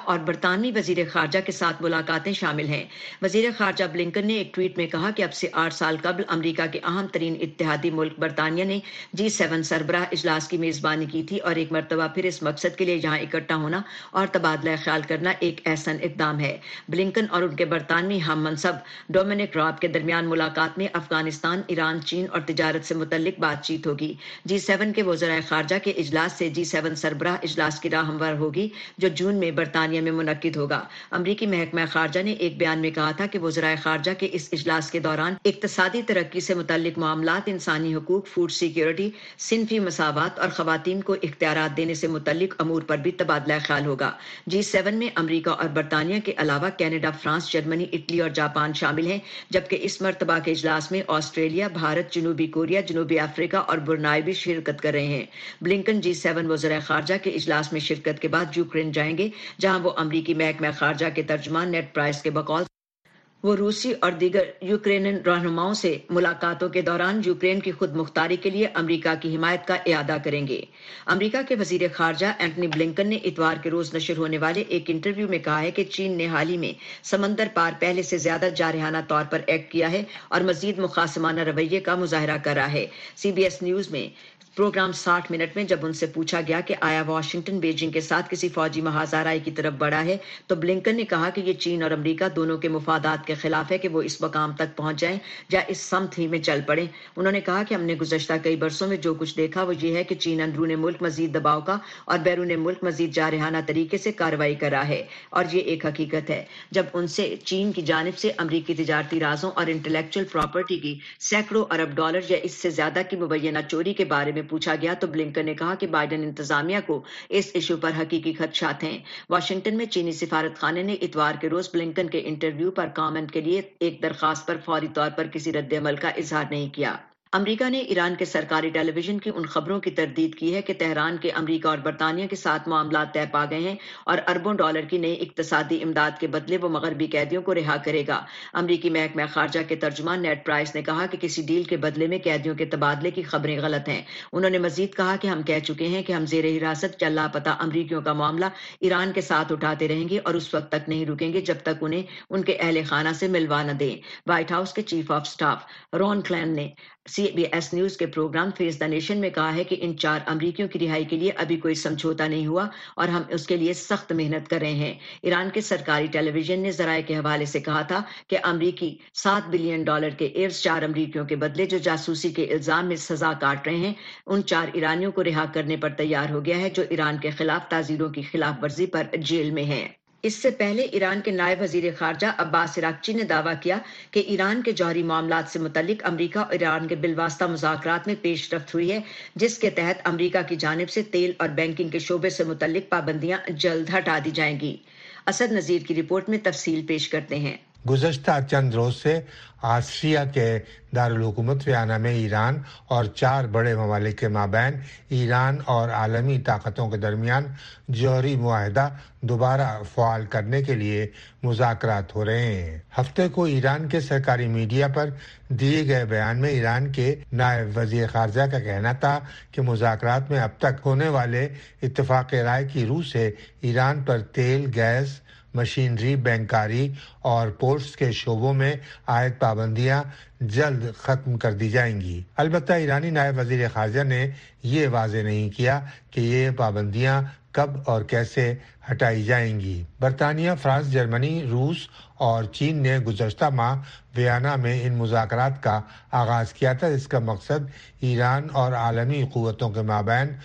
برطانوی وزیر خارجہ کے ساتھ ملاقاتیں شامل ہیں۔ وزیر خارجہ بلنکن نے ایک ٹویٹ میں کہا کہ اب سے 8 سال قبل امریکہ کے اہم ترین اتحادی ملک برطانیہ نے G7 سربراہ اجلاس کی میزبانی کی تھی اور ایک مرتبہ پھر اس مقصد کے لیے یہاں اکٹھا ہونا اور تبادلہ خیال کرنا ایک احسن اقدام ہے۔ بلنکن اور ان کے برطانوی ہم منصب ڈومینک راب کے درمیان ملاقات میں افغانستان، ایران، چین اور تجارت سے متعلق بات چیت ہوگی۔ G7 کے وزرائے خارجہ کے اجلاس سے G7 سربراہ اجلاس کی راہ ہموار ہوگی جو جون میں برطانیہ میں منعقد ہوگا۔ امریکی محکمہ خارجہ نے ایک بیان میں کہا تھا کہ وزرائے خارجہ کے اس اجلاس کے دوران اقتصادی ترقی سے متعلق معاملات، انسانی حقوق، فوڈ سیکیورٹی، صنفی مساوات اور خواتین کو اختیارات دینے سے متعلق امور پر بھی تبادلہ خیال ہوگا۔ G7 میں امریکہ اور برطانیہ کے علاوہ کینیڈا، فرانس، جرمنی، اٹلی اور جاپان شامل ہیں، جبکہ اس مرتبہ کے اجلاس میں آسٹریلیا، بھارت، جنوبی کوریا، جنوبی افریقہ اور برونائی بھی شرکت کر رہے ہیں۔ بلنکن G7 وزرائے خارجہ کے اجلاس میں شرکت کے بعد یوکرین جائیں گے، جہاں وہ امریکی محکمہ خارجہ کے ترجمان نیڈ پرائس کے بقول وہ روسی اور دیگر یوکرینین رہنماؤں سے ملاقاتوں کے دوران یوکرین کی خود مختاری کے لیے امریکہ کی حمایت کا اعادہ کریں گے۔ امریکہ کے وزیر خارجہ اینٹنی بلنکن نے اتوار کے روز نشر ہونے والے ایک انٹرویو میں کہا ہے کہ چین نے حال ہی میں سمندر پار پہلے سے زیادہ جارحانہ طور پر ایکٹ کیا ہے اور مزید مخاصمانہ رویے کا مظاہرہ کر رہا ہے۔ CBS نیوز میں پروگرام 60 منٹ میں جب ان سے پوچھا گیا کہ آیا واشنگٹن بیجنگ کے ساتھ کسی فوجی محاذ آرائی کی طرف بڑھا ہے، تو بلنکن نے کہا کہ یہ چین اور امریکہ دونوں کے مفادات کے خلاف ہے کہ وہ اس مقام تک پہنچ جائیں یا اس سمت ہی میں چل پڑیں۔ انہوں نے کہا کہ ہم نے گزشتہ کئی برسوں میں جو کچھ دیکھا وہ یہ ہے کہ چین اندرون ملک مزید دباؤ کا اور بیرون ملک مزید جارحانہ طریقے سے کارروائی کر رہا ہے، اور یہ ایک حقیقت ہے۔ جب ان سے چین کی جانب سے امریکی تجارتی رازوں اور انٹلیکچوئل پراپرٹی کی سینکڑوں ارب ڈالر یا اس سے زیادہ کی مبینہ چوری کے بارے میں پوچھا گیا تو بلنکن نے کہا کہ بائیڈن انتظامیہ کو اس ایشو پر حقیقی خدشات ہیں۔ واشنگٹن میں چینی سفارت خانے نے اتوار کے روز بلنکن کے انٹرویو پر کامنٹ کے لیے ایک درخواست پر فوری طور پر کسی رد عمل کا اظہار نہیں کیا۔ امریکہ نے ایران کے سرکاری ٹیلی ویژن کی ان خبروں کی تردید کی ہے کہ تہران کے امریکہ اور برطانیہ کے ساتھ معاملات طے پا گئے ہیں اور اربوں ڈالر کی نئی اقتصادی امداد کے بدلے وہ مغربی قیدیوں کو رہا کرے گا۔ امریکی محکمہ خارجہ کے ترجمان نیڈ پرائس نے کہا کہ کسی ڈیل کے بدلے میں قیدیوں کے تبادلے کی خبریں غلط ہیں۔ انہوں نے مزید کہا کہ ہم کہہ چکے ہیں کہ ہم زیر حراست یا لاپتہ امریکیوں کا معاملہ ایران کے ساتھ اٹھاتے رہیں گے اور اس وقت تک نہیں رکیں گے جب تک انہیں ان کے اہل خانہ سے ملوا نہ دیں۔ وائٹ ہاؤس کے chief of staff Ron Klain نے CBS نیوز کے پروگرام فیس دا نیشن میں کہا ہے کہ ان 4 امریکیوں کی رہائی کے لیے ابھی کوئی سمجھوتا نہیں ہوا اور ہم اس کے لیے سخت محنت کر رہے ہیں۔ ایران کے سرکاری ٹیلی ویژن نے ذرائع کے حوالے سے کہا تھا کہ امریکی $7 بلین کے ایرز 4 امریکیوں کے بدلے جو جاسوسی کے الزام میں سزا کاٹ رہے ہیں ان 4 ایرانیوں کو رہا کرنے پر تیار ہو گیا ہے جو ایران کے خلاف تعزیروں کی خلاف ورزی پر جیل میں ہیں۔ اس سے پہلے ایران کے نائب وزیر خارجہ عباس عراقچی نے دعویٰ کیا کہ ایران کے جوہری معاملات سے متعلق امریکہ اور ایران کے بالواسطہ مذاکرات میں پیش رفت ہوئی ہے، جس کے تحت امریکہ کی جانب سے تیل اور بینکنگ کے شعبے سے متعلق پابندیاں جلد ہٹا دی جائیں گی۔ اسد نذیر کی رپورٹ میں تفصیل پیش کرتے ہیں۔ گزشتہ چند روز سے آسٹریا کے دارالحکومت ویانا میں ایران اور 4 بڑے ممالک کے مابین ایران اور عالمی طاقتوں کے درمیان جوہری معاہدہ دوبارہ فعال کرنے کے لیے مذاکرات ہو رہے ہیں۔ ہفتے کو ایران کے سرکاری میڈیا پر دیے گئے بیان میں ایران کے نائب وزیر خارجہ کا کہنا تھا کہ مذاکرات میں اب تک ہونے والے اتفاق رائے کی روح سے ایران پر تیل، گیس، مشینری، بینکاری اور پورٹس کے شعبوں میں عائد پابندیاں جلد ختم کر دی جائیں گی۔ البتہ ایرانی نائب وزیر خارجہ نے یہ واضح نہیں کیا کہ یہ پابندیاں کب اور کیسے ہٹائی جائیں گی۔ برطانیہ، فرانس، جرمنی، روس اور چین نے گزشتہ ماہ ویانا میں ان مذاکرات کا آغاز کیا تھا، جس کا مقصد ایران اور عالمی قوتوں کے مابین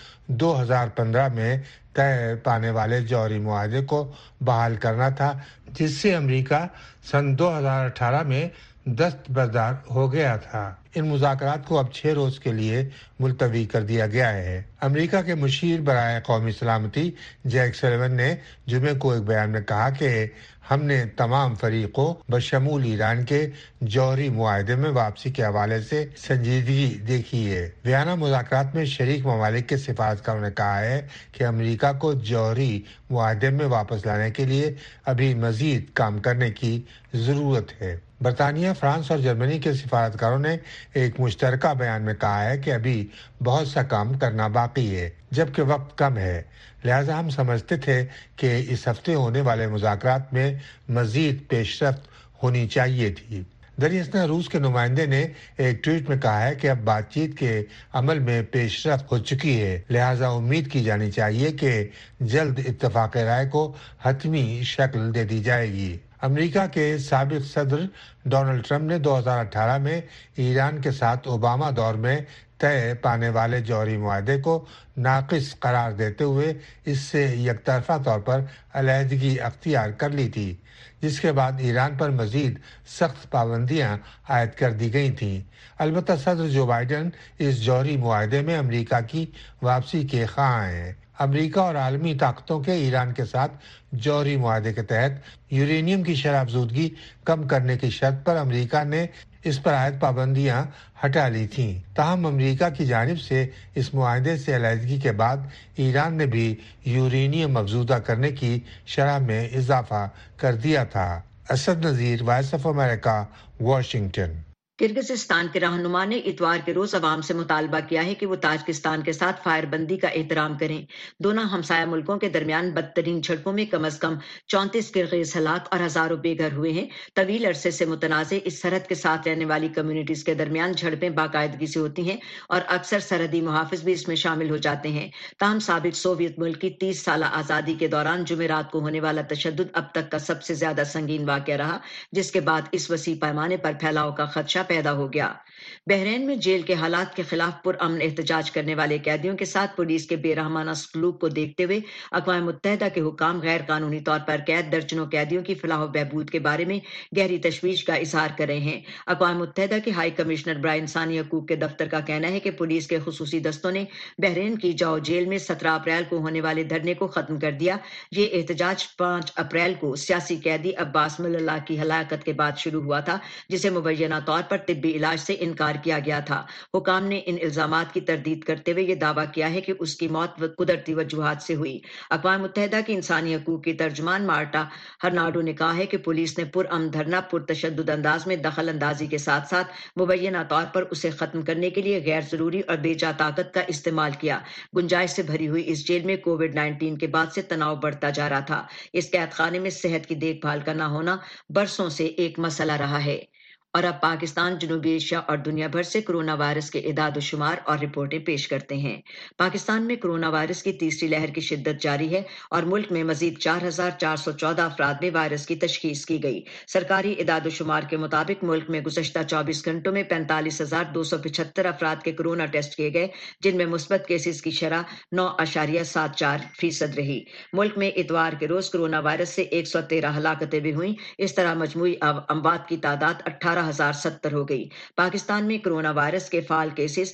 2015 میں طے پانے والے جوہری معاہدے کو بحال کرنا تھا، جس سے امریکہ سن 2018 میں دستبردار ہو گیا تھا۔ ان مذاکرات کو اب 6 روز کے لیے ملتوی کر دیا گیا ہے۔ امریکہ کے مشیر برائے قومی سلامتی جیک سلیون نے جمعے کو ایک بیان میں کہا کہ ہم نے تمام فریقوں بشمول ایران کے جوہری معاہدے میں واپسی کے حوالے سے سنجیدگی دیکھی ہے۔ ویانا مذاکرات میں شریک ممالک کے سفارتکاروں نے کہا ہے کہ امریکہ کو جوہری معاہدے میں واپس لانے کے لیے ابھی مزید کام کرنے کی ضرورت ہے۔ برطانیہ، فرانس اور جرمنی کے سفارتکاروں نے ایک مشترکہ بیان میں کہا ہے کہ ابھی بہت سا کام کرنا باقی ہے، جبکہ وقت کم ہے، لہذا ہم سمجھتے تھے کہ اس ہفتے ہونے والے مذاکرات میں مزید پیش رفت ہونی چاہیے تھی۔ دراصل روس کے نمائندے نے ایک ٹویٹ میں کہا ہے کہ اب بات چیت کے عمل میں پیش رفت ہو چکی ہے، لہذا امید کی جانی چاہیے کہ جلد اتفاق رائے کو حتمی شکل دے دی جائے گی۔ امریکہ کے سابق صدر ڈونلڈ ٹرمپ نے 2018 میں ایران کے ساتھ اوباما دور میں طے پانے والے جوہری معاہدے کو ناقص قرار دیتے ہوئے اس سے یک طرفہ طور پر علیحدگی اختیار کر لی تھی، جس کے بعد ایران پر مزید سخت پابندیاں عائد کر دی گئی تھیں۔ البتہ صدر جو بائیڈن اس جوہری معاہدے میں امریکہ کی واپسی کے خواہاں ہیں۔ امریکہ اور عالمی طاقتوں کے ایران کے ساتھ جوہری معاہدے کے تحت یورینیم کی شرح افزودگی کم کرنے کی شرط پر امریکہ نے اس پر عائد پابندیاں ہٹا لی تھیں۔ تاہم امریکہ کی جانب سے اس معاہدے سے علیحدگی کے بعد ایران نے بھی یورینیم افزودہ کرنے کی شرح میں اضافہ کر دیا تھا۔ Asad Nazir, voice of America, Washington. Kyrgyzstan کے رہنما نے اتوار کے روز عوام سے مطالبہ کیا ہے کہ وہ تاجکستان کے ساتھ فائر بندی کا احترام کریں۔ دونوں ہمسایہ ملکوں کے درمیان بدترین جھڑپوں میں کم از کم 34 کرغیز ہلاک اور ہزاروں بے گھر ہوئے ہیں۔ طویل عرصے سے متنازع اس سرحد کے ساتھ رہنے والی کمیونٹیز کے درمیان جھڑپیں باقاعدگی سے ہوتی ہیں اور اکثر سرحدی محافظ بھی اس میں شامل ہو جاتے ہیں۔ تاہم سابق سوویت ملک کی 30 سالہ آزادی کے دوران جمعرات کو ہونے والا تشدد اب تک کا سب سے زیادہ سنگین واقعہ رہا، جس کے بعد اس وسیع پیمانے پر پھیلاؤ کا خدشہ پیدا ہو گیا۔ بحرین میں جیل کے حالات کے خلاف پرامن احتجاج کرنے والے قیدیوں کے ساتھ پولیس کے بے رحمانہ سلوک کو دیکھتے ہوئے اقوام متحدہ کے حکام غیر قانونی طور پر قید درجنوں قیدیوں کی فلاح و بہبود کے بارے میں گہری تشویش کا اظہار کر رہے ہیں۔ اقوام متحدہ کے ہائی کمشنر برائے انسانی حقوق کے دفتر کا کہنا ہے کہ پولیس کے خصوصی دستوں نے بحرین کی جاؤ جیل میں 17 اپریل کو ہونے والے دھرنے کو ختم کر دیا۔ یہ احتجاج 5 اپریل کو سیاسی قیدی عباس مل اللہ کی ہلاکت کے بعد شروع ہوا تھا، جسے مبینہ طور پر طبی علاج سے انکار کیا گیا تھا۔ حکام نے ان الزامات کی تردید کرتے ہوئے یہ دعویٰ کیا ہے کہ اس کی موت قدرتی وجوہات سے ہوئی۔ اقوام متحدہ کی انسانی حقوق کی ترجمان مارٹا ہرناڈو نے کہا ہے کہ پولیس نے پرامن دھرنا پرتشدد انداز میں دخل اندازی کے ساتھ ساتھ مبینہ طور پر اسے ختم کرنے کے لیے غیر ضروری اور بے جا طاقت کا استعمال کیا۔ گنجائش سے بھری ہوئی اس جیل میں کووڈ-19 کے بعد سے تناؤ بڑھتا جا رہا تھا۔ اس قید خانے میں صحت کی دیکھ بھال کا نہ ہونا برسوں سے ایک مسئلہ رہا ہے۔ اور اب پاکستان، جنوبی ایشیا اور دنیا بھر سے کرونا وائرس کے اعداد و شمار اور رپورٹیں پیش کرتے ہیں۔ پاکستان میں کرونا وائرس کی تیسری لہر کی شدت جاری ہے اور ملک میں مزید 4414 افراد میں وائرس کی تشخیص کی گئی۔ سرکاری اعداد و شمار کے مطابق ملک میں گزشتہ 24 گھنٹوں میں 45,275 افراد کے کرونا ٹیسٹ کیے گئے، جن میں مثبت کیسز کی شرح 9.74% رہی۔ ملک میں اتوار کے روز کرونا وائرس سے 113 ہلاکتیں بھی ہوئیں۔ اس طرح مجموعی اموات کی تعداد 18,070 ہو گئی۔ پاکستان میں کرونا وائرس کے فعال کیسز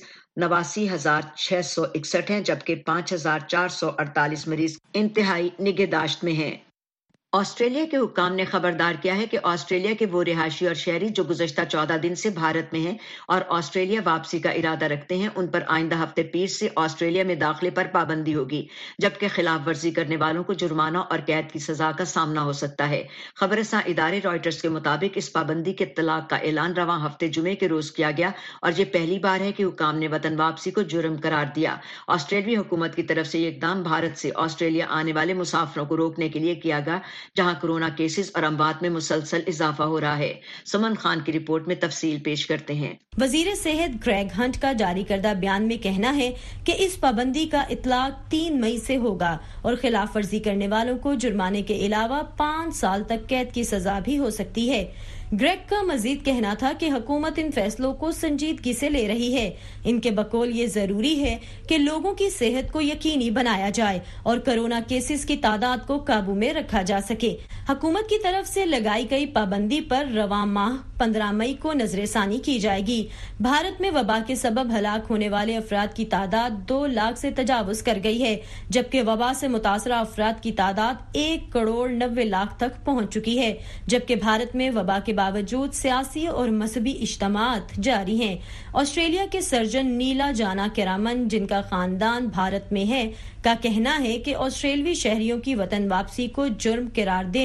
89,661 ہیں، جبکہ 5,448 مریض انتہائی نگہداشت میں ہیں۔ آسٹریلیا کے حکام نے خبردار کیا ہے کہ آسٹریلیا کے وہ رہائشی اور شہری جو گزشتہ 14 دن سے بھارت میں ہیں اور آسٹریلیا واپسی کا ارادہ رکھتے ہیں، ان پر آئندہ ہفتے پیر سے آسٹریلیا میں داخلے پر پابندی ہوگی، جبکہ خلاف ورزی کرنے والوں کو جرمانہ اور قید کی سزا کا سامنا ہو سکتا ہے۔ خبر رساں ادارے رائٹرز کے مطابق اس پابندی کے اطلاق کا اعلان رواں ہفتے جمعے کے روز کیا گیا اور یہ پہلی بار ہے کہ حکام نے وطن واپسی کو جرم قرار دیا۔ آسٹریلوی حکومت کی طرف سے یہ اقدام بھارت سے آسٹریلیا آنے والے مسافروں کو روکنے کے لیے کیا گیا، جہاں کورونا کیسز اور اموات میں مسلسل اضافہ ہو رہا ہے۔ سمن خان کی رپورٹ میں تفصیل پیش کرتے ہیں۔ وزیر صحت گریگ ہنٹ کا جاری کردہ بیان میں کہنا ہے کہ اس پابندی کا اطلاق 3 مئی سے ہوگا اور خلاف ورزی کرنے والوں کو جرمانے کے علاوہ 5 سال تک قید کی سزا بھی ہو سکتی ہے۔ گریگ کا مزید کہنا تھا کہ حکومت ان فیصلوں کو سنجیدگی سے لے رہی ہے۔ ان کے بقول یہ ضروری ہے کہ لوگوں کی صحت کو یقینی بنایا جائے اور کورونا کیسز کی تعداد کو قابو میں رکھا جا سکے۔ حکومت کی طرف سے لگائی گئی پابندی پر رواں ماہ 15 مئی کو نظر ثانی کی جائے گی۔ بھارت میں وبا کے سبب ہلاک ہونے والے افراد کی تعداد 2 لاکھ سے تجاوز کر گئی ہے، جبکہ وبا سے متاثرہ افراد کی تعداد 1,90,00,000 تک پہنچ چکی ہے، جبکہ بھارت میں وبا کے باوجود سیاسی اور مذہبی اجتماعات جاری ہیں۔ آسٹریلیا کے سرجن نیلا جانا کرامن، جن کا خاندان بھارت میں ہے، کا کہنا ہے کہ آسٹریلوی شہریوں کی وطن واپسی کو جرم قرار دینا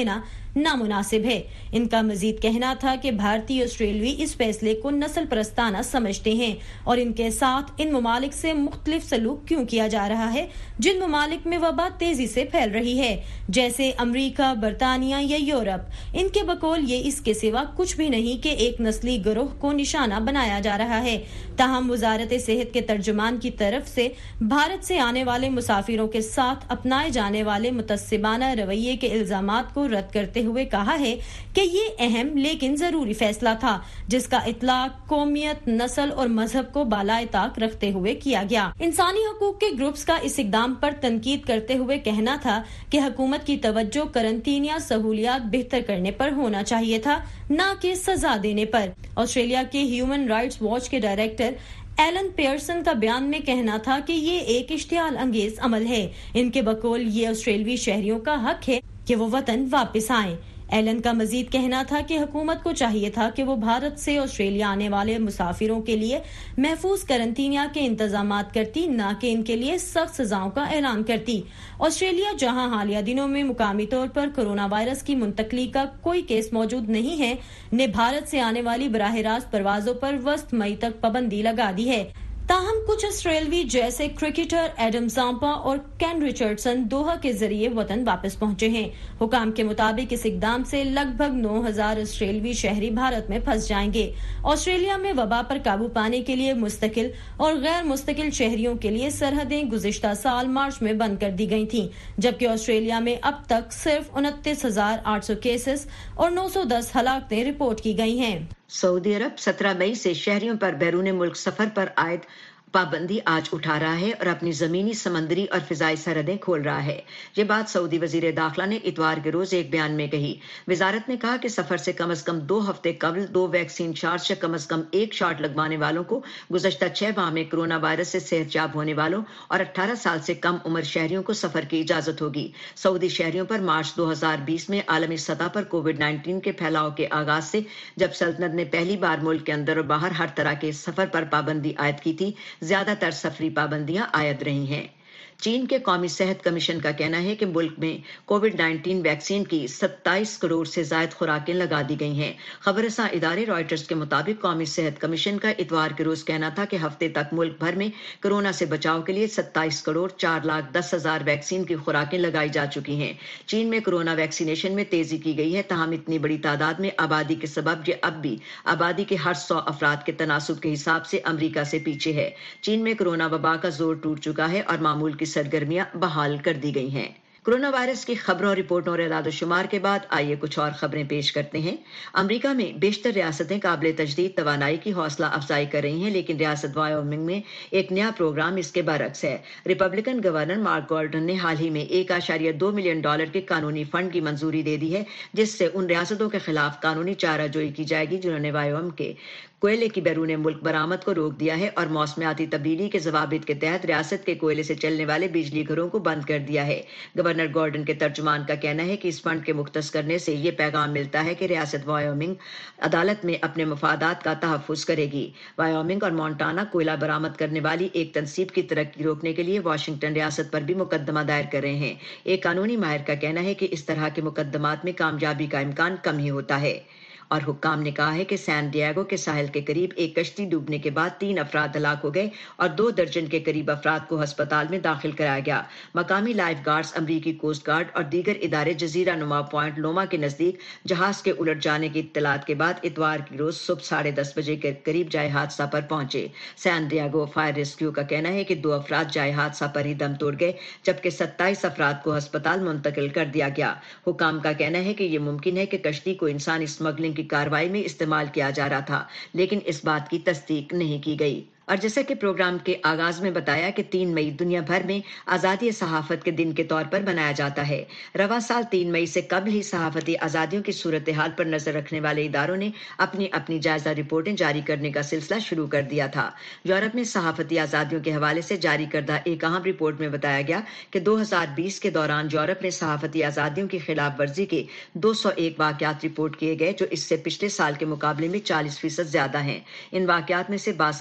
नामुनासिब है। इनका मजीद कहना था कि भारतीय ऑस्ट्रेलियाई इस फैसले को नस्ल परस्ताना समझते हैं और इनके साथ इन ममालिक से मुख्तलिफ सलूक क्यों किया जा रहा है जिन ममालिक में वबा तेजी से फैल रही है, जैसे अमरीका, बरतानिया या यूरोप। इनके बकौल ये इसके सिवा कुछ भी नहीं कि एक नस्ली गिरोह को निशाना बनाया जा रहा है। ताहम वजारत सेहत के तर्जुमान की तरफ से भारत से आने वाले मुसाफिरों के साथ अपनाए जाने वाले मुतस्सिबाना रवैये के इल्जामात को रद्द करते हुए कहा है कि ये अहम लेकिन जरूरी फैसला था जिसका इतलाक कौमियत, नस्ल और मजहब को बालाए ताक रखते हुए किया गया। इंसानी हकूक के ग्रुप्स का इस इकदाम पर तनकीद करते हुए कहना था कि हुकूमत की तवज्जो करंटीन या सहूलियात बेहतर करने पर होना चाहिए था, न कि सजा देने पर। ऑस्ट्रेलिया के ह्यूमन राइट्स वॉच के डायरेक्टर एलन पियर्सन का बयान में कहना था कि ये एक इश्तियाल अंगेज अमल है। इनके बकौल ये ऑस्ट्रेलियाई शहरियों का हक है कि वो वतन वापस आएं। एलन का मजीद कहना था कि हुकूमत को चाहिए था कि वो भारत से ऑस्ट्रेलिया आने वाले मुसाफिरों के लिए महफूज करंटीनिया के इंतजामात करती, न कि इनके लिए सख्त सजाओं का ऐलान करती। ऑस्ट्रेलिया, जहां हालिया दिनों में मुकामी तौर पर कोरोना वायरस की मुंतकली का कोई केस मौजूद नहीं है, ने भारत से आने वाली बराह रास्त परवाजों पर वस्त मई तक पाबंदी लगा दी है। ताहम कुछ ऑस्ट्रेलवी जैसे क्रिकेटर एडम ज़ाम्पा और केन रिचर्डसन दोहा के जरिए वतन वापस पहुंचे हैं। हुकाम के मुताबिक इस इकदाम से लगभग 9,000 ऑस्ट्रेलवी शहरी भारत में फंस जाएंगे। ऑस्ट्रेलिया में वबा पर काबू पाने के लिए मुस्तकिल और गैर मुस्तकिल शहरियों के लिए सरहदें गुज़िश्ता साल मार्च में बंद कर दी गई थीं, जबकि ऑस्ट्रेलिया में अब तक सिर्फ 29,800 केसेस और 910 हलाकतें रिपोर्ट की गई हैं। सऊदी अरब 17 मई से शहरियों पर बैरून मुल्क सफर पर आयद पाबंदी आज उठा रहा है और अपनी जमीनी, समंदरी और फिजाई सरहदें खोल रहा है। ये बात सऊदी वजीर दाखिला ने इतवार के रोज एक बयान में कही। वजारत ने कहा कि सफर से कम अज कम 2 हफ्ते कबल 2 वैक्सीन शॉट या कम अज कम 1 शॉट लगवाने वालों को गुज़श्ता 6 माह में कोरोना वायरस से सेहतयाब होने वालों और 18 साल से कम उम्र शहरियों को सफर की इजाजत होगी। सऊदी शहरियों पर मार्च 2020 में आलमी सतह पर कोविड-19 के फैलाव के आगाज से जब सल्तनत ने पहली बार मुल्क के अंदर और बाहर हर तरह के सफर पर पाबंदी आयद की थी, ज्यादातर सफरी पाबंदियां आयद रही हैं। चीन के कौमी सेहत कमीशन का कहना है कि मुल्क में कोविड-19 वैक्सीन की 27 करोड़ से ज्यादा खुराकें लगा दी गई हैं। खबरसां इदारे रॉयटर्स के मुताबिक कौमी सेहत कमीशन का इतवार के रोज कहना था कि हफ्ते तक मुल्क भर में कोरोना से बचाव के लिए 27 करोड़ 4,10,000 वैक्सीन की खुराकें लगाई जा चुकी हैं। चीन में कोरोना वैक्सीनेशन में तेजी की गई है, ताहम इतनी बड़ी तादाद में आबादी के सबब ये अब भी आबादी के हर 100 अफराद के तनासुब के हिसाब से अमरीका से पीछे है। चीन में कोरोना वबा का जोर टूट चुका है और मामूल की सरगर्मियां बहाल कर दी गई हैं। कोरोना वायरस की खबरों, रिपोर्टों और इरादोशुमार के बाद आइए कुछ और खबरें पेश करते हैं। अमेरिका में बेशतर रियासतें काबिल तजदीद तवानाई की हौसला अफजाई कर रही हैं, लेकिन रियासत वायोमिंग में एक नया प्रोग्राम इसके बरक्स है। रिपब्लिकन गवर्नर मार्क गॉर्डन ने हाल ही में $1.2 मिलियन के कानूनी फंड की मंजूरी दे दी है, जिससे उन रियासतों के खिलाफ कानूनी चाराजोई की जाएगी जिन्होंने वायोमिंग के कोयले की बैरून मुल्क बरामद को रोक दिया है और मौसमियाती तब्दीली के जवाबित के तहत रियासत के कोयले से चलने वाले बिजली घरों को बंद कर दिया है। गवर्नर गॉर्डन के तर्जुमान का कहना है कि इस फंड के मुख्तस करने से ये पैगाम मिलता है कि रियासत वायोमिंग अदालत में अपने मफादात का तहफ़्फ़ुज़ करेगी। वायोमिंग और मोंटाना कोयला बरामद करने वाली एक तंसीब की तरक्की रोकने के लिए वाशिंगटन रियासत पर भी मुकदमा दायर कर रहे हैं। एक कानूनी माहिर का कहना है कि इस तरह के मुकदमात में कामयाबी का इम्कान कम ही होता है। और हुक्काम ने कहा है कि सैन डिएगो के साहिल के करीब एक कश्ती डूबने के बाद 3 अफराद हलाक हो गए और 2 दर्जन के करीब अफराद को अस्पताल में दाखिल कराया गया। मकामी लाइफ गार्ड्स, अमरीकी कोस्ट गार्ड और दीगर इदारे जजीरा नुमा पॉइंट लोमा के नजदीक जहाज के उलट जाने की इत्तलात के बाद इतवार की रोज सुबह 10:30 बजे के करीब जाए हादसा पर पहुंचे। सैन डिएगो फायर रेस्क्यू का कहना है कि 2 अफराद जाए हादसा पर ही दम तोड़ गए, जबकि 27 अफराद को अस्पताल मुंतकिल कर दिया गया। हुक्काम का कहना है कि यह मुमकिन है कि कश्ती को इंसानी स्मगलिंग की कार्रवाई में इस्तेमाल किया जा रहा था, लेकिन इस बात की तस्दीक नहीं की गई। और जैसा कि प्रोग्राम के आगाज में बताया कि 3 मई दुनिया भर में आज़ादी सहाफत के दिन के तौर पर मनाया जाता है। रवा साल 3 मई से कबल ही सहाफती आज़ादियों की सूरत हाल पर नजर रखने वाले इदारों ने अपनी अपनी जायजा रिपोर्टें जारी करने का सिलसिला शुरू कर दिया था। यूरोप में सहाफती आज़ादियों के हवाले से जारी करदा एक अहम रिपोर्ट में बताया गया कि 2020 के दौरान यूरोप में सहाफती आज़ादियों की खिलाफ वर्जी के 201 वाक़यात रिपोर्ट किए गए, जो इससे पिछले साल के मुकाबले में 40% ज्यादा हैं। इन वाक़यात में से बास का ताल्लुक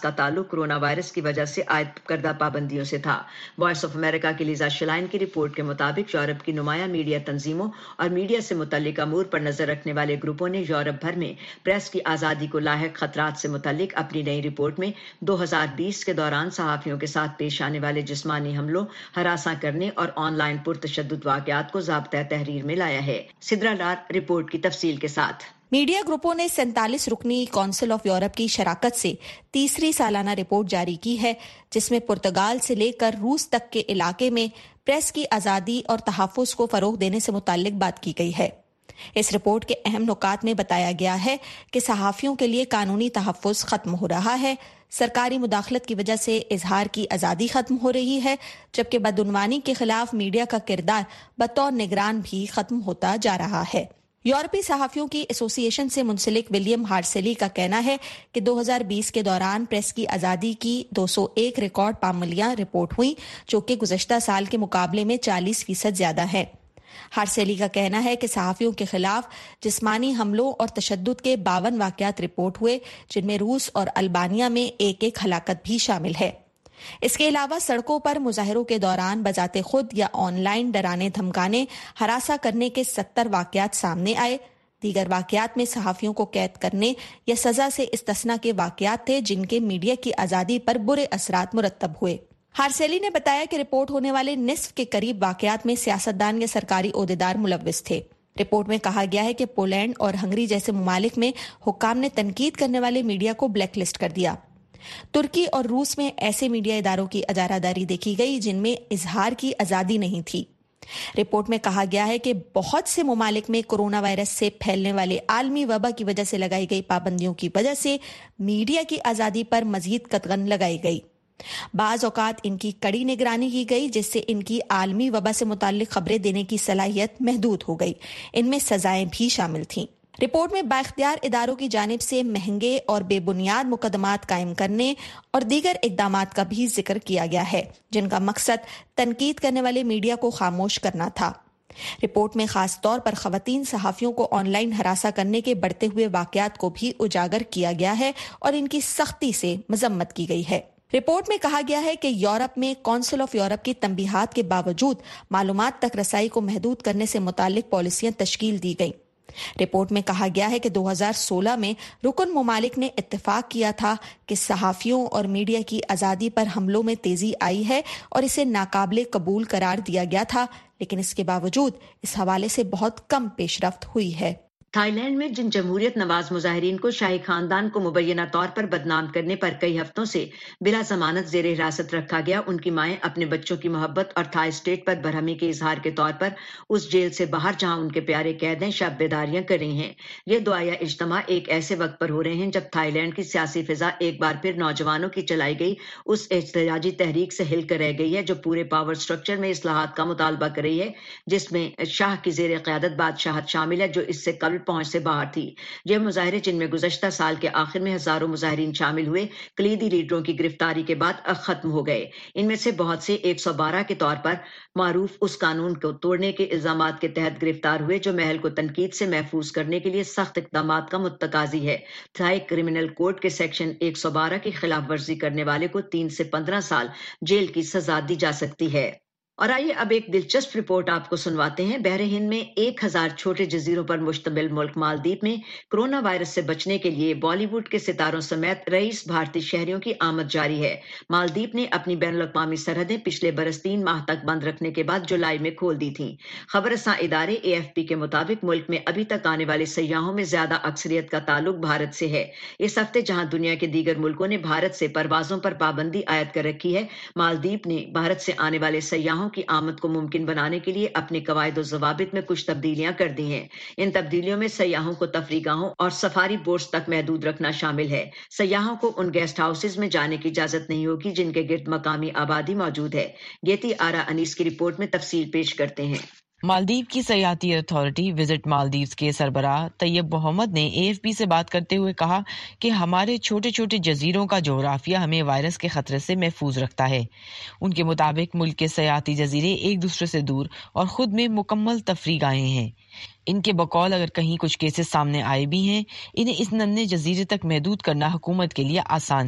कोरोना वायरस की वजह से आयद करदा पाबंदियों से था। वॉइस ऑफ अमेरिका की लीजा शलाइन की रिपोर्ट के मुताबिक यूरोप की नुमाया मीडिया तंजीमों और मीडिया से मुतल्लिक अमूर पर नजर रखने वाले ग्रुपों ने यूरोप भर में प्रेस की आज़ादी को लाहिक खतरात से मुतल्लिक अपनी नई रिपोर्ट में 2020 के दौरान सहाफ़ियों के साथ पेश आने वाले जिस्मानी हमलों, हरासा करने और ऑनलाइन पुरतशद्दुद वाक़यात को ज़ाब्ता तहरीर में लाया है। सिद्रा लार रिपोर्ट की तफसील के साथ। मीडिया ग्रुपों ने 47 रुकनी काउंसिल ऑफ यूरोप की शराकत से तीसरी सालाना रिपोर्ट जारी की है, जिसमें पुर्तगाल से लेकर रूस तक के इलाके में प्रेस की आज़ादी और तहफ़्फ़ुज़ को फ़रोग़ देने से मुताल्लिक बात की गई है। इस रिपोर्ट के अहम नुकात में बताया गया है कि सहाफ़ियों के लिए कानूनी तहफ़्फ़ुज़ ख़त्म हो रहा है, सरकारी मुदाखलत की वजह से इजहार की आज़ादी ख़त्म हो रही है, जबकि बदउनवानी के खिलाफ मीडिया का किरदार बतौर निगरान भी ख़त्म होता जा रहा है। यूरोपीय सहाफ़ियों की एसोसिएशन से मुंसलिक विलियम हार्सेली का कहना है कि 2020 के दौरान प्रेस की आज़ादी की 201 रिकॉर्ड पाबंदियां रिपोर्ट हुई, जो कि गुज़श्ता साल के मुकाबले में 40% ज़्यादा है। हार्सेली का कहना है कि सहाफ़ियों के खिलाफ जिस्मानी हमलों और तशद्दुद के 52 वाक़यात रिपोर्ट हुए, जिनमें रूस और अल्बानिया में एक हलाकत भी शामिल है। इसके अलावा सड़कों पर मुजाहिरों के दौरान बजाते खुद या ऑनलाइन डराने धमकाने, हरासा करने के 70 वाक़यात सामने आए। दीगर वाक़यात में सहाफ़ियों को कैद करने या सज़ा से इस्तिस्ना के वाक़यात थे, जिनके मीडिया की आज़ादी पर बुरे असरात मुरत्तब हुए। हार्सेली ने बताया कि रिपोर्ट होने वाले निस्फ के करीब वाक़यात में सियासतदान या सरकारी ओहदेदार मुलव्विस थे। रिपोर्ट में कहा गया है कि पोलैंड और हंगरी जैसे मुमालिक में हुक्काम ने तनकीद करने वाले मीडिया को ब्लैकलिस्ट कर दिया। तुर्की और रूस में ऐसे मीडिया इदारों की अजारादारी देखी गई जिनमें इजहार की आज़ादी नहीं थी। रिपोर्ट में कहा गया है कि बहुत से मुमालिक में कोरोना वायरस से फैलने वाले आलमी वबा की वजह से लगाई गई पाबंदियों की वजह से मीडिया की आज़ादी पर मजीद कतगन लगाई गई। बाज़ औकात इनकी कड़ी निगरानी की गई, जिससे इनकी आलमी वबा से मुताल्लिक खबरें देने की सलाहियत महदूद हो गई। इनमें सजाएं भी शामिल थीं। रिपोर्ट में बाइख्तियार इदारों की जानिब से महंगे और बेबुनियाद मुकदमात कायम करने और दीगर इक़दामात का भी जिक्र किया गया है, जिनका मकसद तनकीद करने वाले मीडिया को खामोश करना था। रिपोर्ट में खास तौर पर ख़वातीन सहाफ़ियों को ऑनलाइन हरासा करने के बढ़ते हुए वाक़यात को भी उजागर किया गया है और इनकी सख्ती से मजम्मत की गई है। रिपोर्ट में कहा गया है कि यूरोप में काउंसिल ऑफ यूरोप की तंबीहात के बावजूद मालूमात तक रसाई को महदूद करने से मुताल्लिक पॉलिसियां तश्कील दी गई। रिपोर्ट में कहा गया है कि 2016 में रुकन मुमालिक ने इत्तेफाक किया था कि सहाफ़ियों और मीडिया की आज़ादी पर हमलों में तेज़ी आई है और इसे नाकाबिले कबूल करार दिया गया था, लेकिन इसके बावजूद इस हवाले से बहुत कम पेशरफ्त हुई है। थाईलैंड में जिन जमहूरियत नवाज मुजाहिरीन को शाही खानदान को मुबैना तौर पर बदनाम करने पर कई हफ्तों से बिला जमानत जेर हिरासत रखा गया, उनकी माएं अपने बच्चों की मोहब्बत और थाई स्टेट पर बरहमी के इजहार के तौर पर उस जेल से बाहर जहां उनके प्यारे कैद हैं शब बेदारियां कर रही हैं। ये दुआया इज्तिमा एक ऐसे वक्त पर हो रहे हैं जब थाईलैंड की सियासी फिजा एक बार फिर नौजवानों की चलाई गई उस एहतजाजी तहरीक से हिल कर रह गई है जो पूरे पावर स्ट्रक्चर में इस्लाहात का मुतालबा कर रही है, जिसमें शाह की जेर क़यादत बादशाहत शामिल है, जो इससे कबल पहुंच से बाहर थी। ये मुजाहिरे, जिनमें गुज़श्ता साल के आखिर में हजारों मुजाहिरीन शामिल हुए, कलीदी लीडरों की गिरफ्तारी के बाद अब खत्म हो गए। इनमें से बहुत से 112 के तौर पर मारूफ उस कानून को तोड़ने के इल्जामात के तहत गिरफ्तार हुए जो महल को तनकीद से महफूज करने के लिए सख्त इक़दामात का मुत्तकाजी है। थाई क्रिमिनल कोड के सेक्शन 112 की खिलाफ वर्जी करने वाले को 3 से 15 साल जेल की सजा दी जा सकती है। और आइए अब एक दिलचस्प रिपोर्ट आपको सुनवाते हैं। बहरे हिंद में 1000 छोटे जजीरों पर मुश्तमिल मुल्क मालदीव में कोरोना वायरस से बचने के लिए बॉलीवुड के सितारों समेत रईस भारतीय शहरियों की आमद जारी है। मालदीव ने अपनी बैनुल-अक़वामी सरहदें पिछले बरस 3 माह तक बंद रखने के बाद जुलाई में खोल दी थीं। खबरसां इदारे AFP के मुताबिक मुल्क में अभी तक आने वाले सयाहों में ज्यादा अक्सरियत का ताल्लुक भारत से है। इस हफ्ते जहां दुनिया के दीगर मुल्कों ने भारत से परवाजों पर पाबंदी आयद कर रखी है, मालदीव ने भारत से आने वाले सयाहों की आमद को मुमकिन बनाने के लिए अपने कवायद और ज़वाबित में कुछ तब्दीलियां कर दी हैं। इन तब्दीलियों में सयाहों को तफरीगाहों और सफारी बोट्स तक महदूद रखना शामिल है। सयाहों को उन गेस्ट हाउसेज में जाने की इजाजत नहीं होगी जिनके गिर्द मकामी आबादी मौजूद है। गेती आरा अनीस की रिपोर्ट में तफसील पेश करते हैं। मालदीव की सयाहती अथॉरिटी विजिट मालदीव्स के सरबराह तैयब मोहम्मद ने AFP से बात करते हुए कहा कि हमारे छोटे छोटे जजीरों का जोग्राफिया हमें वायरस के खतरे से महफूज रखता है। उनके मुताबिक मुल्क के सयाहती जजीरे एक दूसरे से दूर और खुद में मुकम्मल तफरीगाहें हैं। इनके बकौल अगर कहीं कुछ केसेस सामने आए भी हैं, इन्हें इस नन्हे जजीरे तक महदूद करना हुकूमत के लिए आसान है।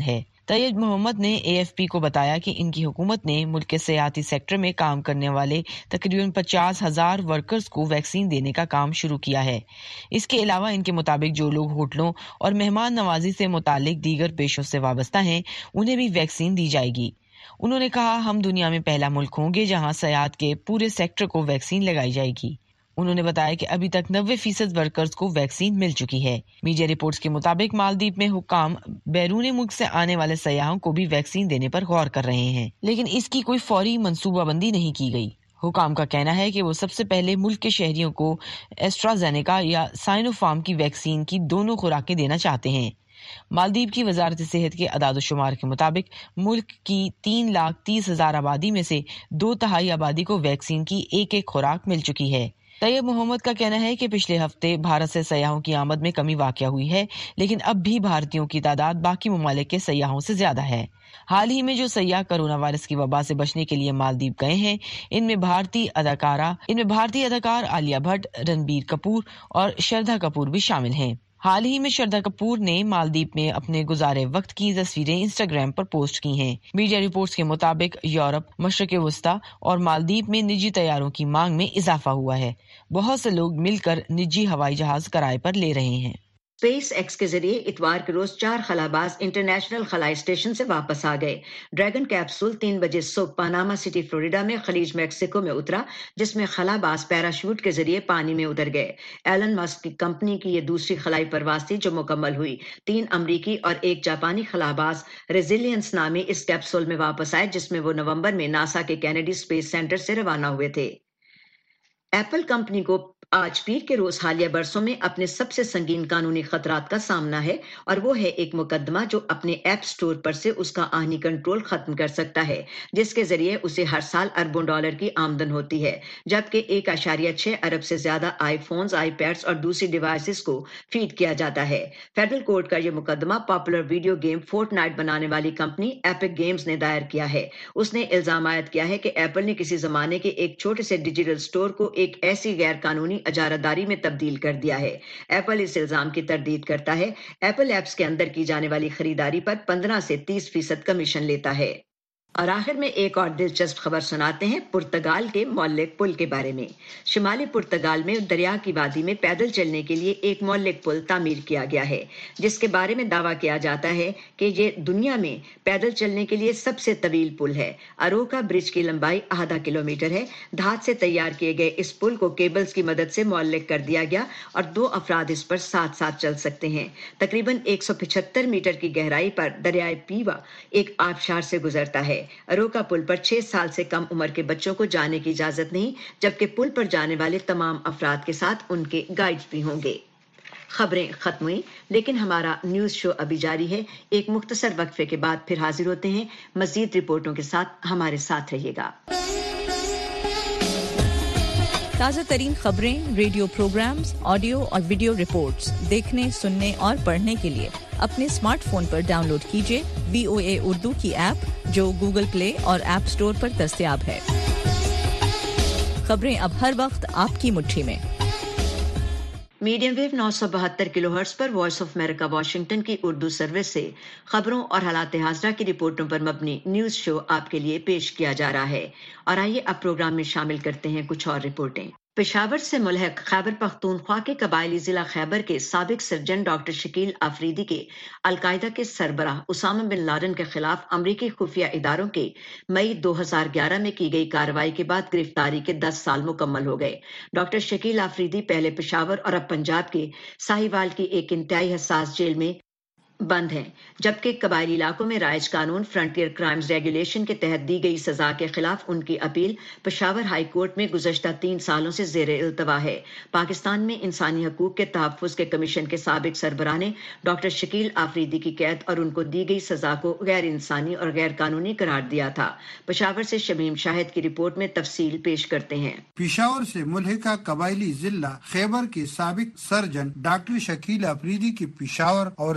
طیب محمد نے AFP کو بتایا کہ ان کی حکومت نے ملک کے سیاحتی سیکٹر میں کام کرنے والے تقریباً 50,000 ورکرز کو ویکسین دینے کا کام شروع کیا ہے۔ اس کے علاوہ ان کے مطابق جو لوگ ہوٹلوں اور مہمان نوازی سے متعلق دیگر پیشوں سے وابستہ ہیں انہیں بھی ویکسین دی جائے گی۔ انہوں نے کہا ہم دنیا میں پہلا ملک ہوں گے جہاں سیاحت کے پورے سیکٹر کو ویکسین لگائی جائے گی۔ انہوں نے بتایا کہ ابھی تک 90% ورکرز کو ویکسین مل چکی ہے۔ میڈیا رپورٹس کے مطابق مالدیپ میں حکام بیرون ملک سے آنے والے سیاحوں کو بھی ویکسین دینے پر غور کر رہے ہیں، لیکن اس کی کوئی فوری منصوبہ بندی نہیں کی گئی۔ حکام کا کہنا ہے کہ وہ سب سے پہلے ملک کے شہریوں کو ایسٹرازینیکا یا سائنو فارم کی ویکسین کی دونوں خوراکیں دینا چاہتے ہیں۔ مالدیپ کی وزارت صحت کے اعداد و شمار کے مطابق ملک کی 3,30,000 آبادی میں سے 2/3 آبادی کو ویکسین کی ایک خوراک مل چکی ہے۔ طیب محمد کا کہنا ہے کہ پچھلے ہفتے بھارت سے سیاحوں کی آمد میں کمی واقع ہوئی ہے، لیکن اب بھی بھارتیوں کی تعداد باقی ممالک کے سیاحوں سے زیادہ ہے۔ حال ہی میں جو سیاح کرونا وائرس کی وبا سے بچنے کے لیے مالدیپ گئے ہیں ان میں بھارتی اداکار عالیہ بھٹ، رنبیر کپور اور شردھا کپور بھی شامل ہیں۔ حال ہی میں شردھا کپور نے مالدیپ میں اپنے گزارے وقت کی تصویریں انسٹاگرام پر پوسٹ کی ہیں۔ میڈیا رپورٹس کے مطابق یورپ، مشرق وسطی اور مالدیپ میں نجی طیاروں کی مانگ میں اضافہ ہوا ہے۔ بہت سے لوگ مل کر نجی ہوائی جہاز کرائے پر لے رہے ہیں۔ اسپیس ایکس کے ذریعے اتوار کے روز 4 خلاباز انٹرنیشنل خلائی اسٹیشن سے واپس آ گئے۔ ڈریگن کیپسول 3 بجے صبح پاناما سٹی فلوریڈا میں خلیج میکسیکو میں اترا، جس میں خلاباز پیراشوٹ کے ذریعے پانی میں اتر گئے۔ ایلن مسک کی کمپنی کی یہ دوسری خلائی پرواز تھی جو مکمل ہوئی۔ 3 امریکی اور 1 جاپانی خلاباز ریزیلینس نامی اس کیپسول میں واپس آئے، جس میں وہ نومبر میں ناسا کے کینیڈی اسپیس سینٹر سے روانہ ہوئے تھے۔ ایپل کمپنی کو آج پیر کے روز حالیہ برسوں میں اپنے سب سے سنگین قانونی خطرات کا سامنا ہے، اور وہ ہے ایک مقدمہ جو اپنے ایپ سٹور پر سے اس کا آہنی کنٹرول ختم کر سکتا ہے، جس کے ذریعے اسے ہر سال اربوں ڈالر کی آمدن ہوتی ہے، جبکہ 1.6 ارب سے زیادہ آئی فونز، آئی پیڈز اور دوسری ڈیوائسز کو فیڈ کیا جاتا ہے۔ فیڈرل کورٹ کا یہ مقدمہ popular video game Fortnite بنانے والی کمپنی ایپک گیمز نے دائر کیا ہے۔ اس نے الزام عائد کیا ہے کہ ایپل نے کسی زمانے کے ایک چھوٹے سے ڈیجیٹل سٹور کو ایک ایسی غیر قانونی اجارہ داری میں تبدیل کر دیا ہے۔ ایپل اس الزام کی تردید کرتا ہے۔ ایپل ایپس کے اندر کی جانے والی خریداری پر 15 سے 30% کمیشن لیتا ہے۔ اور آخر میں ایک اور دلچسپ خبر سناتے ہیں پرتگال کے معلق پل کے بارے میں۔ شمالی پرتگال میں دریا کی وادی میں پیدل چلنے کے لیے ایک معلق پل تعمیر کیا گیا ہے، جس کے بارے میں دعویٰ کیا جاتا ہے کہ یہ دنیا میں پیدل چلنے کے لیے سب سے طویل پل ہے۔ اروکا برج کی لمبائی 0.5 کلومیٹر ہے۔ دھات سے تیار کیے گئے اس پل کو کیبلز کی مدد سے معلق کر دیا گیا اور 2 افراد اس پر ساتھ ساتھ چل سکتے ہیں۔ تقریباً 175 میٹر کی گہرائی پر دریائے پیوا ایک آبشار سے گزرتا ہے۔ اروکا پل پر 6 سال سے کم عمر کے بچوں کو جانے کی اجازت نہیں، جبکہ پل پر جانے والے تمام افراد کے ساتھ ان کے گائیڈ بھی ہوں گے۔ خبریں ختم ہوئی، لیکن ہمارا نیوز شو ابھی جاری ہے۔ ایک مختصر وقفے کے بعد پھر حاضر ہوتے ہیں مزید رپورٹوں کے ساتھ، ہمارے ساتھ رہیے گا۔ تازہ ترین خبریں، ریڈیو پروگرامز، آڈیو اور ویڈیو رپورٹس دیکھنے، سننے اور پڑھنے کے لیے اپنے اسمارٹ فون پر ڈاؤن لوڈ کیجیے VOA اردو کی ایپ، جو گوگل پلے اور ایپ سٹور پر دستیاب ہے۔ خبریں اب ہر وقت آپ کی مٹھی میں۔ میڈیم ویو 972 کلو ہرٹز پر وائس آف امریکہ واشنگٹن کی اردو سروس سے خبروں اور حالات حاضرہ کی رپورٹوں پر مبنی نیوز شو آپ کے لیے پیش کیا جا رہا ہے، اور آئیے اب پروگرام میں شامل کرتے ہیں کچھ اور رپورٹیں۔ پشاور سے ملحق خیبر پختونخوا کے قبائلی ضلع خیبر کے سابق سرجن ڈاکٹر شکیل آفریدی کے القاعدہ کے سربراہ اسامہ بن لادن کے خلاف امریکی خفیہ اداروں کے مئی 2011 میں کی گئی کارروائی کے بعد گرفتاری کے 10 سال مکمل ہو گئے۔ ڈاکٹر شکیل آفریدی پہلے پشاور اور اب پنجاب کے ساہیوال کی ایک انتہائی حساس جیل میں بند ہیں، جبکہ قبائلی علاقوں میں رائج قانون فرنٹیئر کرائمز ریگولیشن کے تحت دی گئی سزا کے خلاف ان کی اپیل پشاور ہائی کورٹ میں گزشتہ 3 سالوں سے زیر التوا ہے۔ پاکستان میں انسانی حقوق کے تحفظ کے کمیشن کے سابق سربراہ نے ڈاکٹر شکیل آفریدی کی قید اور ان کو دی گئی سزا کو غیر انسانی اور غیر قانونی قرار دیا تھا۔ پشاور سے شمیم شاہد کی رپورٹ میں تفصیل پیش کرتے ہیں۔ پشاور سے ملحقہ قبائلی ضلع خیبر کے سابق سرجن ڈاکٹر شکیل آفریدی کی پشاور اور ساہیوال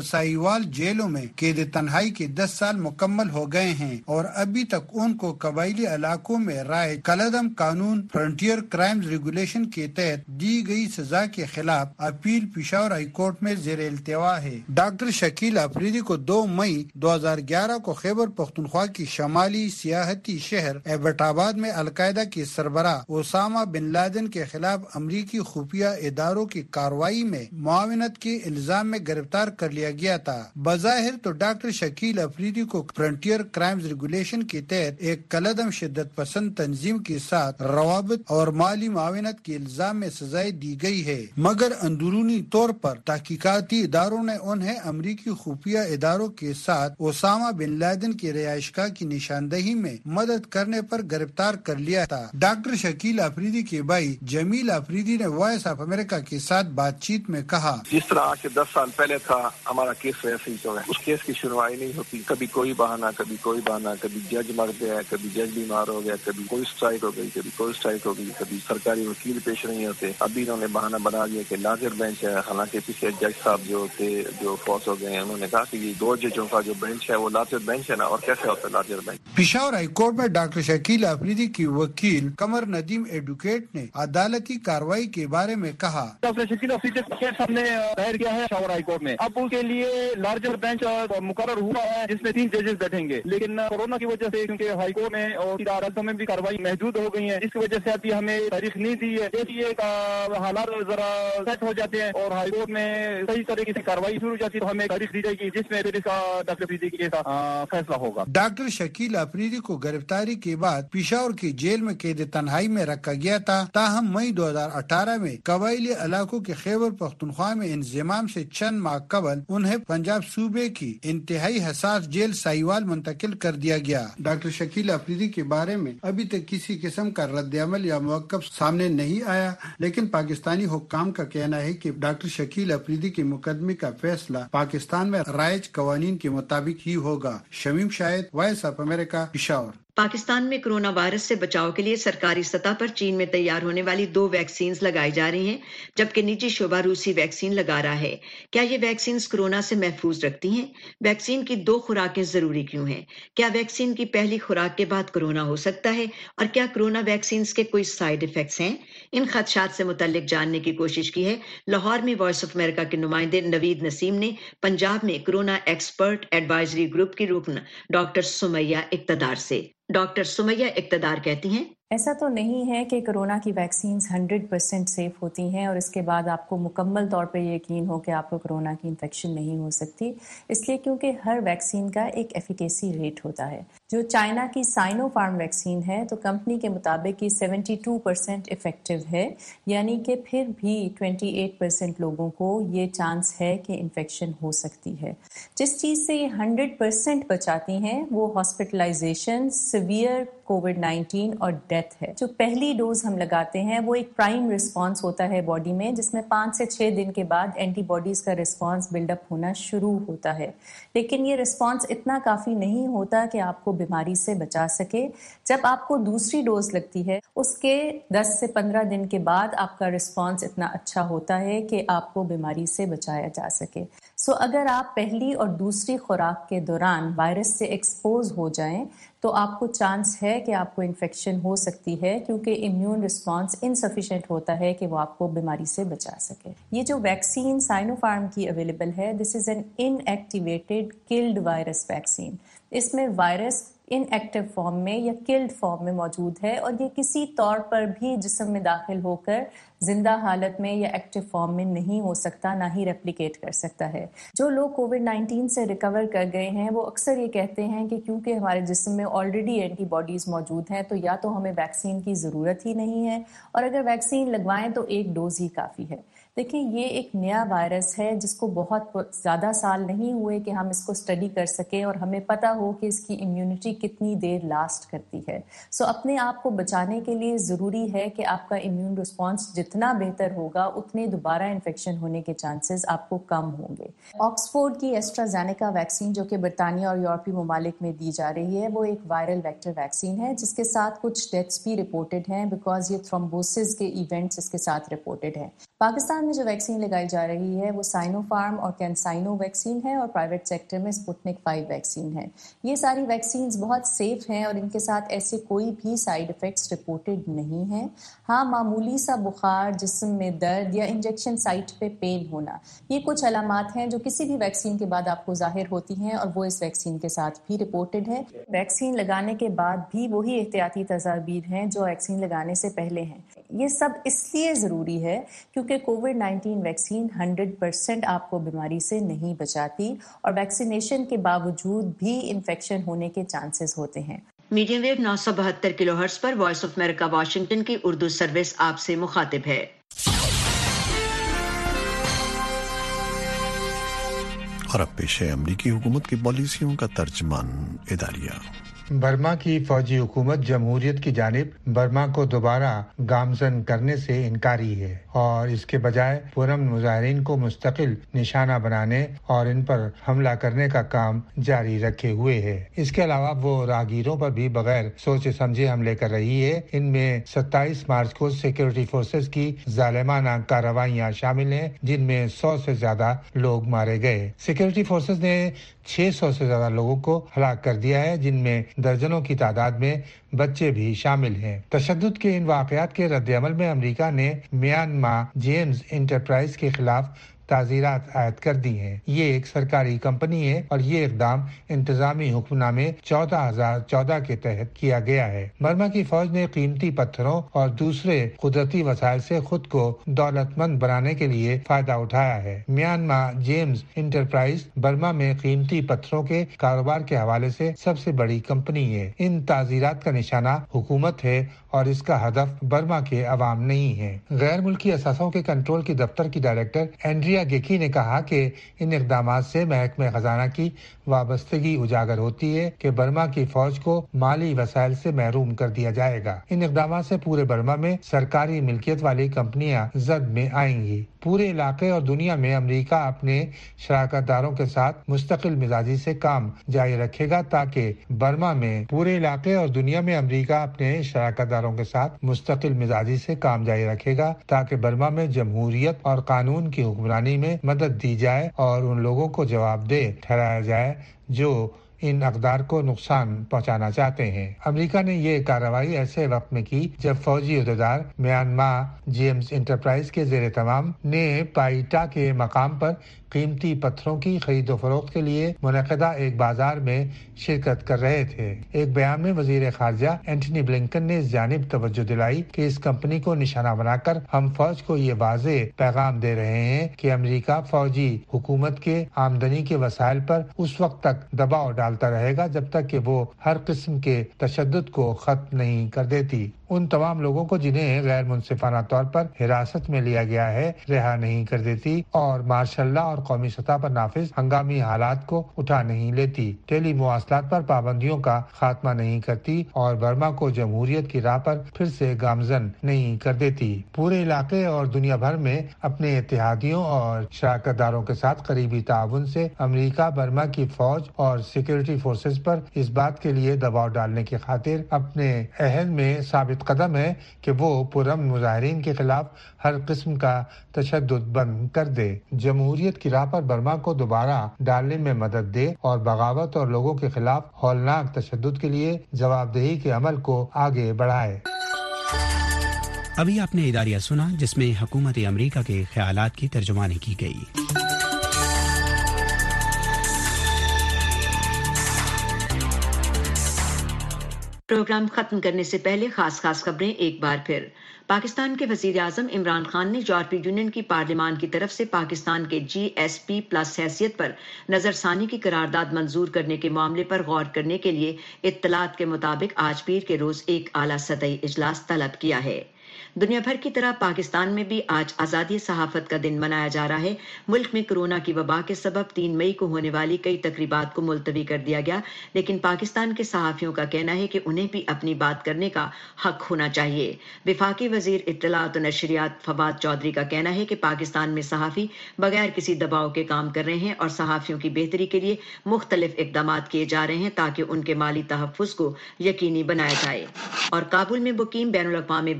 بندوال جیلوں میں قید تنہائی کے 10 سال مکمل ہو گئے ہیں اور ابھی تک ان کو قبائلی علاقوں میں رائج کالعدم قانون فرنٹیئر کرائمز ریگولیشن کے تحت دی گئی سزا کے خلاف اپیل پشاور ہائی کورٹ میں زیر التوا ہے۔ ڈاکٹر شکیل آفریدی کو 2 مئی 2011 کو خیبر پختونخوا کی شمالی سیاحتی شہر ایبٹ آباد میں القاعدہ کے سربراہ اسامہ بن لادن کے خلاف امریکی خفیہ اداروں کی کارروائی میں معاونت کے الزام میں گرفتار کر لیا گیا تھا۔ بظاہر تو ڈاکٹر شکیل آفریدی کو فرنٹیئر کرائمز ریگولیشن کے تحت ایک کالعدم شدت پسند تنظیم کے ساتھ روابط اور مالی معاونت کے الزام میں سزائیں دی گئی ہے، مگر اندرونی طور پر تحقیقاتی اداروں نے انہیں امریکی خفیہ اداروں کے ساتھ اسامہ بن لادن کی رہائش گاہ کی نشاندہی میں مدد کرنے پر گرفتار کر لیا تھا۔ ڈاکٹر شکیل آفریدی کے بھائی جمیل آفریدی نے وائس آف امریکہ کے ساتھ بات چیت میں کہا، جس طرح آج 10 سال پہلے تھا ہمارا کیس ویسے ہی تو ہے، اس کیس کی سنوائی نہیں ہوتی، کبھی کوئی بہانہ کبھی کوئی بہانہ، کبھی جج مر گیا، کبھی جج بیمار ہو گیا، کبھی کوئی اسٹرائک ہو گئی، کبھی کوئی اسٹرائک ہو گئی، کبھی سرکاری وکیل پیش نہیں ہوتے۔ ابھی انہوں نے بہانہ بنا دیا کہ لارجر بینچ ہے، حالانکہ پیچھے جج صاحب جو تھے جو فوت ہو گئے ہیں، انہوں نے کہا کہ یہ 2 ججوں کا جو بینچ ہے وہ لارجر بینچ ہے نا، اور کیسے ہوتا ہے larger bench. Peshawar high court میں ڈاکٹر شکیل آفریدی کی وکیل قمر ندیم ایڈوکیٹ نے عدالتی کارروائی کے بارے میں کہا، ڈاکٹر شکیل آفریدی کیس ہم نے دائر کیا ہے پشاور ہائی کورٹ میں، اب ان کے لیے لارجر بینچ مقرر ہوا ہے جس میں 3 ججز بیٹھیں گے، لیکن کورونا کی وجہ سے کیونکہ ہائی کورٹ میں اور عدالتوں میں بھی کارروائی محدود ہو گئی ہے، اس کی وجہ سے ابھی ہمیں تاریخ نہیں دی ہے۔ دیکھیے حالات ذرا سیٹ ہو جاتے ہیں اور ہائی کورٹ میں صحیح طریقے سے کارروائی شروع ہو جاتی ہے تو ہمیں تاریخ دی جائے گی جس میں پھر اس کا ڈاکٹر آفریدی کے فیصلہ ہوگا۔ ڈاکٹر شکیل آفریدی کو گرفتاری کے بعد پشاور کی جیل میں قید تنہائی میں رکھا گیا تھا، تاہم مئی 2018 میں قبائلی علاقوں کے خیبر پختونخوا میں انضمام سے چند ماہ قبل انہیں پنجاب صوبے کی انتہائی حساس جیل سائیوال منتقل کر دیا گیا۔ ڈاکٹر شکیل آفریدی کے بارے میں ابھی تک کسی قسم کا رد عمل یا موقف سامنے نہیں آیا، لیکن پاکستانی حکام کا کہنا ہے کہ ڈاکٹر شکیل آفریدی کے مقدمے کا فیصلہ پاکستان میں رائج قوانین کے مطابق ہی ہوگا۔ Shamim Shahid, voice of America, Peshawar. Pakistan میں کرونا وائرس سے بچاؤ کے لیے سرکاری سطح پر چین میں تیار ہونے والی 2 ویکسینز لگائی جا رہی ہیں، جبکہ نجی شعبہ روسی ویکسین لگا رہا ہے۔ کیا یہ ویکسینز کرونا سے محفوظ رکھتی ہیں؟ ویکسین کی 2 خوراکیں ضروری کیوں ہیں؟ کیا ویکسین کی پہلی خوراک کے بعد کرونا ہو سکتا ہے؟ اور کیا کرونا ویکسینز کے کوئی سائیڈ ایفیکٹس ہیں؟ ان خدشات سے متعلق جاننے کی کوشش کی ہے لاہور میں وائس آف امریکہ کے نمائندے نوید نسیم نے پنجاب میں کرونا ایکسپرٹ ایڈوائزری گروپ کی رکن ڈاکٹر سمیہ اقتدار سے۔ ڈاکٹر سمیہ اقتدار کہتی ہیں، ایسا تو نہیں ہے کہ کرونا کی ویکسینز 100% سیف ہوتی ہیں اور اس کے بعد آپ کو مکمل طور پہ یقین ہو کہ آپ کو کرونا کی انفیکشن نہیں ہو سکتی، اس لیے کیونکہ ہر ویکسین کا ایک ایفیکیسی ریٹ ہوتا ہے۔ جو چائنا کی سائنو فارم ویکسین ہے تو کمپنی کے مطابق یہ 72% افیکٹو ہے، یعنی کہ پھر بھی 28% لوگوں کو یہ چانس ہے کہ انفیکشن ہو سکتی ہے۔ جس چیز سے یہ 100% بچاتی ہیں وہ ہاسپٹلائزیشن، سیویئر کووڈ-19 اور ڈیتھ ہے۔ جو پہلی ڈوز ہم لگاتے ہیں وہ ایک پرائم رسپانس ہوتا ہے باڈی میں، جس میں 5 سے 6 دن کے بعد اینٹی باڈیز کا رسپانس بلڈ اپ ہونا شروع ہوتا ہے، لیکن یہ رسپانس اتنا کافی نہیں ہوتا کہ آپ کو بیماری سے بچا سکے۔ جب آپ کو دوسری ڈوز لگتی ہے اس کے 10 سے 15 دن کے بعد آپ کا رسپانس اتنا اچھا ہوتا ہے کہ آپ کو بیماری سے بچایا جا سکے۔ اگر آپ پہلی اور دوسری خوراک کے دوران وائرس سے ایکسپوز ہو جائیں تو آپ کو چانس ہے کہ آپ کو انفیکشن ہو سکتی ہے، کیونکہ امیون رسپانس انسفیشینٹ ہوتا ہے کہ وہ آپ کو بیماری سے بچا سکے۔ یہ جو ویکسین سائنو فارم کی اویلیبل ہے، this is an inactivated killed virus vaccine. اس میں وائرس ان ایکٹیو فارم میں یا کلڈ فارم میں موجود ہے اور یہ کسی طور پر بھی جسم میں داخل ہو کر زندہ حالت میں یا ایکٹیو فارم میں نہیں ہو سکتا، نہ ہی ریپلیکیٹ کر سکتا ہے۔ جو لوگ کووڈ-19 سے ریکور کر گئے ہیں وہ اکثر یہ کہتے ہیں کہ کیونکہ ہمارے جسم میں آلریڈی اینٹی باڈیز موجود ہیں تو یا تو ہمیں ویکسین کی ضرورت ہی نہیں ہے، اور اگر ویکسین لگوائیں تو ایک ڈوز ہی کافی ہے۔ دیکھیں، یہ ایک نیا وائرس ہے جس کو بہت زیادہ سال نہیں ہوئے کہ ہم اس کو اسٹڈی کر سکیں اور ہمیں پتہ ہو کہ اس کی امیونٹی کتنی دیر لاسٹ کرتی ہے۔ اپنے آپ کو بچانے کے لیے ضروری ہے کہ آپ کا امیون رسپانس جتنا بہتر ہوگا اتنے دوبارہ انفیکشن ہونے کے چانسز آپ کو کم ہوں گے۔ آکسفورڈ کی ایسٹرازینیکا ویکسین جو کہ برطانیہ اور یورپی ممالک میں دی جا رہی ہے، وہ ایک وائرل ویکٹر ویکسین ہے جس کے ساتھ کچھ ڈیتھس بھی رپورٹڈ ہیں بیکاز یہ تھرومبوسس کے ایونٹس اس کے ساتھ رپورٹڈ ہیں۔ پاکستان میں جو ویکسین لگائی جا رہی ہے وہ سائنو فارم اور کینسائنو ویکسین ہے اور پرائیویٹ سیکٹر میں سپوتنک 5 ویکسین ہے. یہ ساری ویکسینز بہت سیف ہیں اور ان کے ساتھ ایسے کوئی بھی سائیڈ ایفیکٹس رپورٹڈ نہیں ہیں. ہاں معمولی سا بخار، جسم میں درد یا انجیکشن سائٹ پہ پین ہونا، یہ کچھ علامات ہیں جو کسی بھی ویکسین کے بعد آپ کو ظاہر ہوتی ہیں اور وہ اس ویکسین کے ساتھ بھی رپورٹڈ ہے. ویکسین لگانے کے بعد بھی وہی احتیاطی تدابیر ہیں جو ویکسین لگانے سے پہلے ہیں. یہ سب اس لیے ضروری ہے کیونکہ کووڈ-19 ویکسین 100% آپ کو بیماری سے نہیں بچاتی اور ویکسینیشن کے باوجود بھی انفیکشن ہونے کے چانسز ہوتے ہیں. میڈیم ویو 972 کلو ہرٹز پر وائس آف امریکہ واشنگٹن کی اردو سروس آپ سے مخاطب ہے. اور اب پیش ہے امریکی حکومت کی پالیسیوں کا ترجمان اداریہ. برما کی فوجی حکومت جمہوریت کی جانب برما کو دوبارہ گامزن کرنے سے انکاری ہے اور اس کے بجائے پرامن مظاہرین کو مستقل نشانہ بنانے اور ان پر حملہ کرنے کا کام جاری رکھے ہوئے ہے. اس کے علاوہ وہ راہگیروں پر بھی بغیر سوچے سمجھے حملے کر رہی ہے. ان میں 27 مارچ کو سیکورٹی فورسز کی ظالمانہ کارروائیاں شامل ہیں جن میں 100 سے زیادہ لوگ مارے گئے. سیکورٹی فورسز نے 600 سے زیادہ لوگوں کو ہلاک کر دیا ہے جن میں درجنوں کی تعداد میں بچے بھی شامل ہیں. تشدد کے ان واقعات کے رد عمل میں امریکہ نے میانمار جیمز انٹرپرائز کے خلاف تعزیرات عائد کر دی ہیں. یہ ایک سرکاری کمپنی ہے اور یہ اقدام انتظامی حکم نامے 14,014 کے تحت کیا گیا ہے. برما کی فوج نے قیمتی پتھروں اور دوسرے قدرتی وسائل سے خود کو دولت مند بنانے کے لیے فائدہ اٹھایا ہے. میانمار جیمز انٹرپرائز برما میں قیمتی پتھروں کے کاروبار کے حوالے سے سب سے بڑی کمپنی ہے. ان تعزیرات کا نشانہ حکومت ہے اور اس کا ہدف برما کے عوام نہیں ہے. غیر ملکی اثاثوں کے کنٹرول کی دفتر کی ڈائریکٹر اینڈریا گیکی نے کہا کہ ان اقدامات سے محکمہ خزانہ کی وابستگی اجاگر ہوتی ہے کہ برما کی فوج کو مالی وسائل سے محروم کر دیا جائے گا. ان اقدامات سے پورے برما میں سرکاری ملکیت والی کمپنیاں زد میں آئیں گی. پورے علاقے اور دنیا میں امریکہ اپنے شراکت داروں کے ساتھ مستقل مزاجی سے کام جاری رکھے گا تاکہ برما میں پورے علاقے اور دنیا میں امریکہ اپنے شراکت داروں کے ساتھ مستقل مزاجی سے کام جاری رکھے گا تاکہ برما میں جمہوریت اور قانون کی حکمرانی میں مدد دی جائے اور ان لوگوں کو جواب دہ ٹھہرایا جائے جو ان اقدار کو نقصان پہنچانا چاہتے ہیں. امریکہ نے یہ کارروائی ایسے وقت میں کی جب فوجی عہدیدار میانمار جیمز انٹرپرائز کے زیر اہتمام نے پائیٹا کے مقام پر قیمتی پتھروں کی خرید و فروخت کے لیے منعقدہ ایک بازار میں شرکت کر رہے تھے. ایک بیان میں وزیر خارجہ اینٹونی بلنکن نے اس جانب توجہ دلائی کہ اس کمپنی کو نشانہ بنا کر ہم فوج کو یہ واضح پیغام دے رہے ہیں کہ امریکہ فوجی حکومت کے آمدنی کے وسائل پر اس وقت تک دباؤ ڈالتا رہے گا جب تک کہ وہ ہر قسم کے تشدد کو ختم نہیں کر دیتی. ان تمام لوگوں کو جنہیں غیر منصفانہ طور پر حراست میں لیا گیا ہے رہا نہیں کر دیتی اور مارشل لا اور قومی سطح پر نافذ ہنگامی حالات کو اٹھا نہیں لیتی. ٹیلی مواصلات پر پابندیوں کا خاتمہ نہیں کرتی اور برما کو جمہوریت کی راہ پر پھر سے گامزن نہیں کر دیتی. پورے علاقے اور دنیا بھر میں اپنے اتحادیوں اور شراکت داروں کے ساتھ قریبی تعاون سے امریکہ برما کی فوج اور سیکورٹی فورسز پر اس بات کے لیے دباؤ ڈالنے کی خاطر اپنے عہد میں ثابت قدم ہے کہ وہ پرامن مظاہرین کے خلاف ہر قسم کا تشدد بند کر دے، جمہوریت کی راہ پر برما کو دوبارہ ڈالنے میں مدد دے اور بغاوت اور لوگوں کے خلاف ہولناک تشدد کے لیے جواب دہی کے عمل کو آگے بڑھائے. ابھی آپ نے اداریہ سنا جس میں حکومت امریکہ کے خیالات کی ترجمانی کی گئی. پروگرام ختم کرنے سے پہلے خاص خبریں ایک بار پھر. پاکستان کے وزیر اعظم عمران خان نے یورپی یونین کی پارلیمان کی طرف سے پاکستان کے GSP+ حیثیت پر نظر ثانی کی قرارداد منظور کرنے کے معاملے پر غور کرنے کے لیے اطلاعات کے مطابق آج پیر کے روز ایک اعلیٰ سطحی اجلاس طلب کیا ہے. دنیا بھر کی طرح پاکستان میں بھی آج آزادی صحافت کا دن منایا جا رہا ہے. ملک میں کورونا کی وبا کے سبب 3 مئی کو ہونے والی کئی تقریبات کو ملتوی کر دیا گیا، لیکن پاکستان کے صحافیوں کا کہنا ہے کہ انہیں بھی اپنی بات کرنے کا حق ہونا چاہیے. وفاقی وزیر اطلاعات و نشریات فواد چودھری کا کہنا ہے کہ پاکستان میں صحافی بغیر کسی دباؤ کے کام کر رہے ہیں اور صحافیوں کی بہتری کے لیے مختلف اقدامات کیے جا رہے ہیں تاکہ ان کے مالی تحفظ کو یقینی بنایا جائے. اور کابل میں مقیم بین الاقوامی برادری کے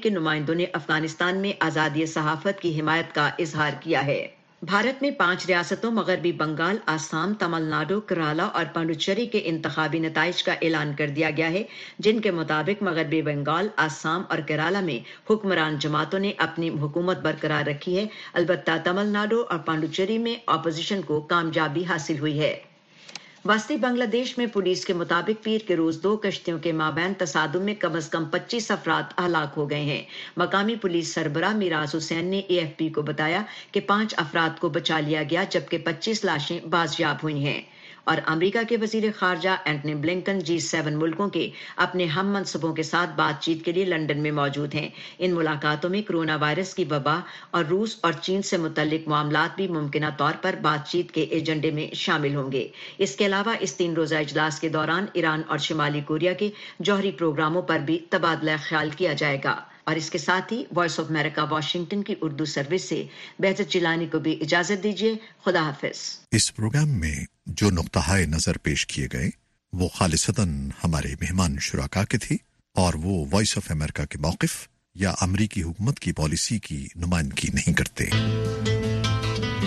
के नुमाइंदों ने अफगानिस्तान में आज़ादी सहाफत की हिमायत का इजहार किया है। भारत में 5 रियासतों मगरबी बंगाल, आसाम, तमिलनाडु, केरला और पांडुचेरी के इंतखाबी नताइज का ऐलान कर दिया गया है, जिनके मुताबिक मगरबी बंगाल, आसाम और केरला में हुक्मरान जमातों ने अपनी हुकूमत बरकरार रखी है। अलबत्ता तमिलनाडु और पांडुचेरी में अपोजिशन को कामयाबी हासिल हुई है। वस्ती बांग्लादेश में पुलिस के मुताबिक पीर के रोज 2 कश्तियों के माबैन तसादुम में कम से कम 25 अफराद हलाक हो गए हैं। मकामी पुलिस सरबराह मिराज हुसैन ने AFP को बताया कि 5 अफराद को बचा लिया गया, जबकि 25 लाशें बाजियाब हुई हैं। और अमेरिका के वजीर खारजा एंटनी ब्लिंकन G7 मुल्कों के अपने हम मनसबों के साथ बातचीत के लिए लंदन में मौजूद हैं। इन मुलाकातों में कोरोना वायरस की वबा और रूस और चीन से मुतल्लिक मामलात भी मुमकिना तौर पर बातचीत के एजेंडे में शामिल होंगे। इसके अलावा इस 3 रोजा इजलास के दौरान ईरान और शिमाली कोरिया के जौहरी प्रोग्रामों पर भी तबादला ख्याल किया जाएगा। और इसके साथ ही वॉइस ऑफ अमेरिका वाशिंगटन की उर्दू सर्विस से बेहतर जिलानी को भी इजाजत दीजिए। खुदा हाफिज। इस प्रोग्राम में जो नुक्ताए नजर पेश किए गए वो खालिसतन हमारे मेहमान शुराका के थे और वो वॉइस ऑफ अमेरिका के मौक़िफ़ या अमरीकी हुकूमत की पॉलिसी की नुमाइंदगी नहीं करते।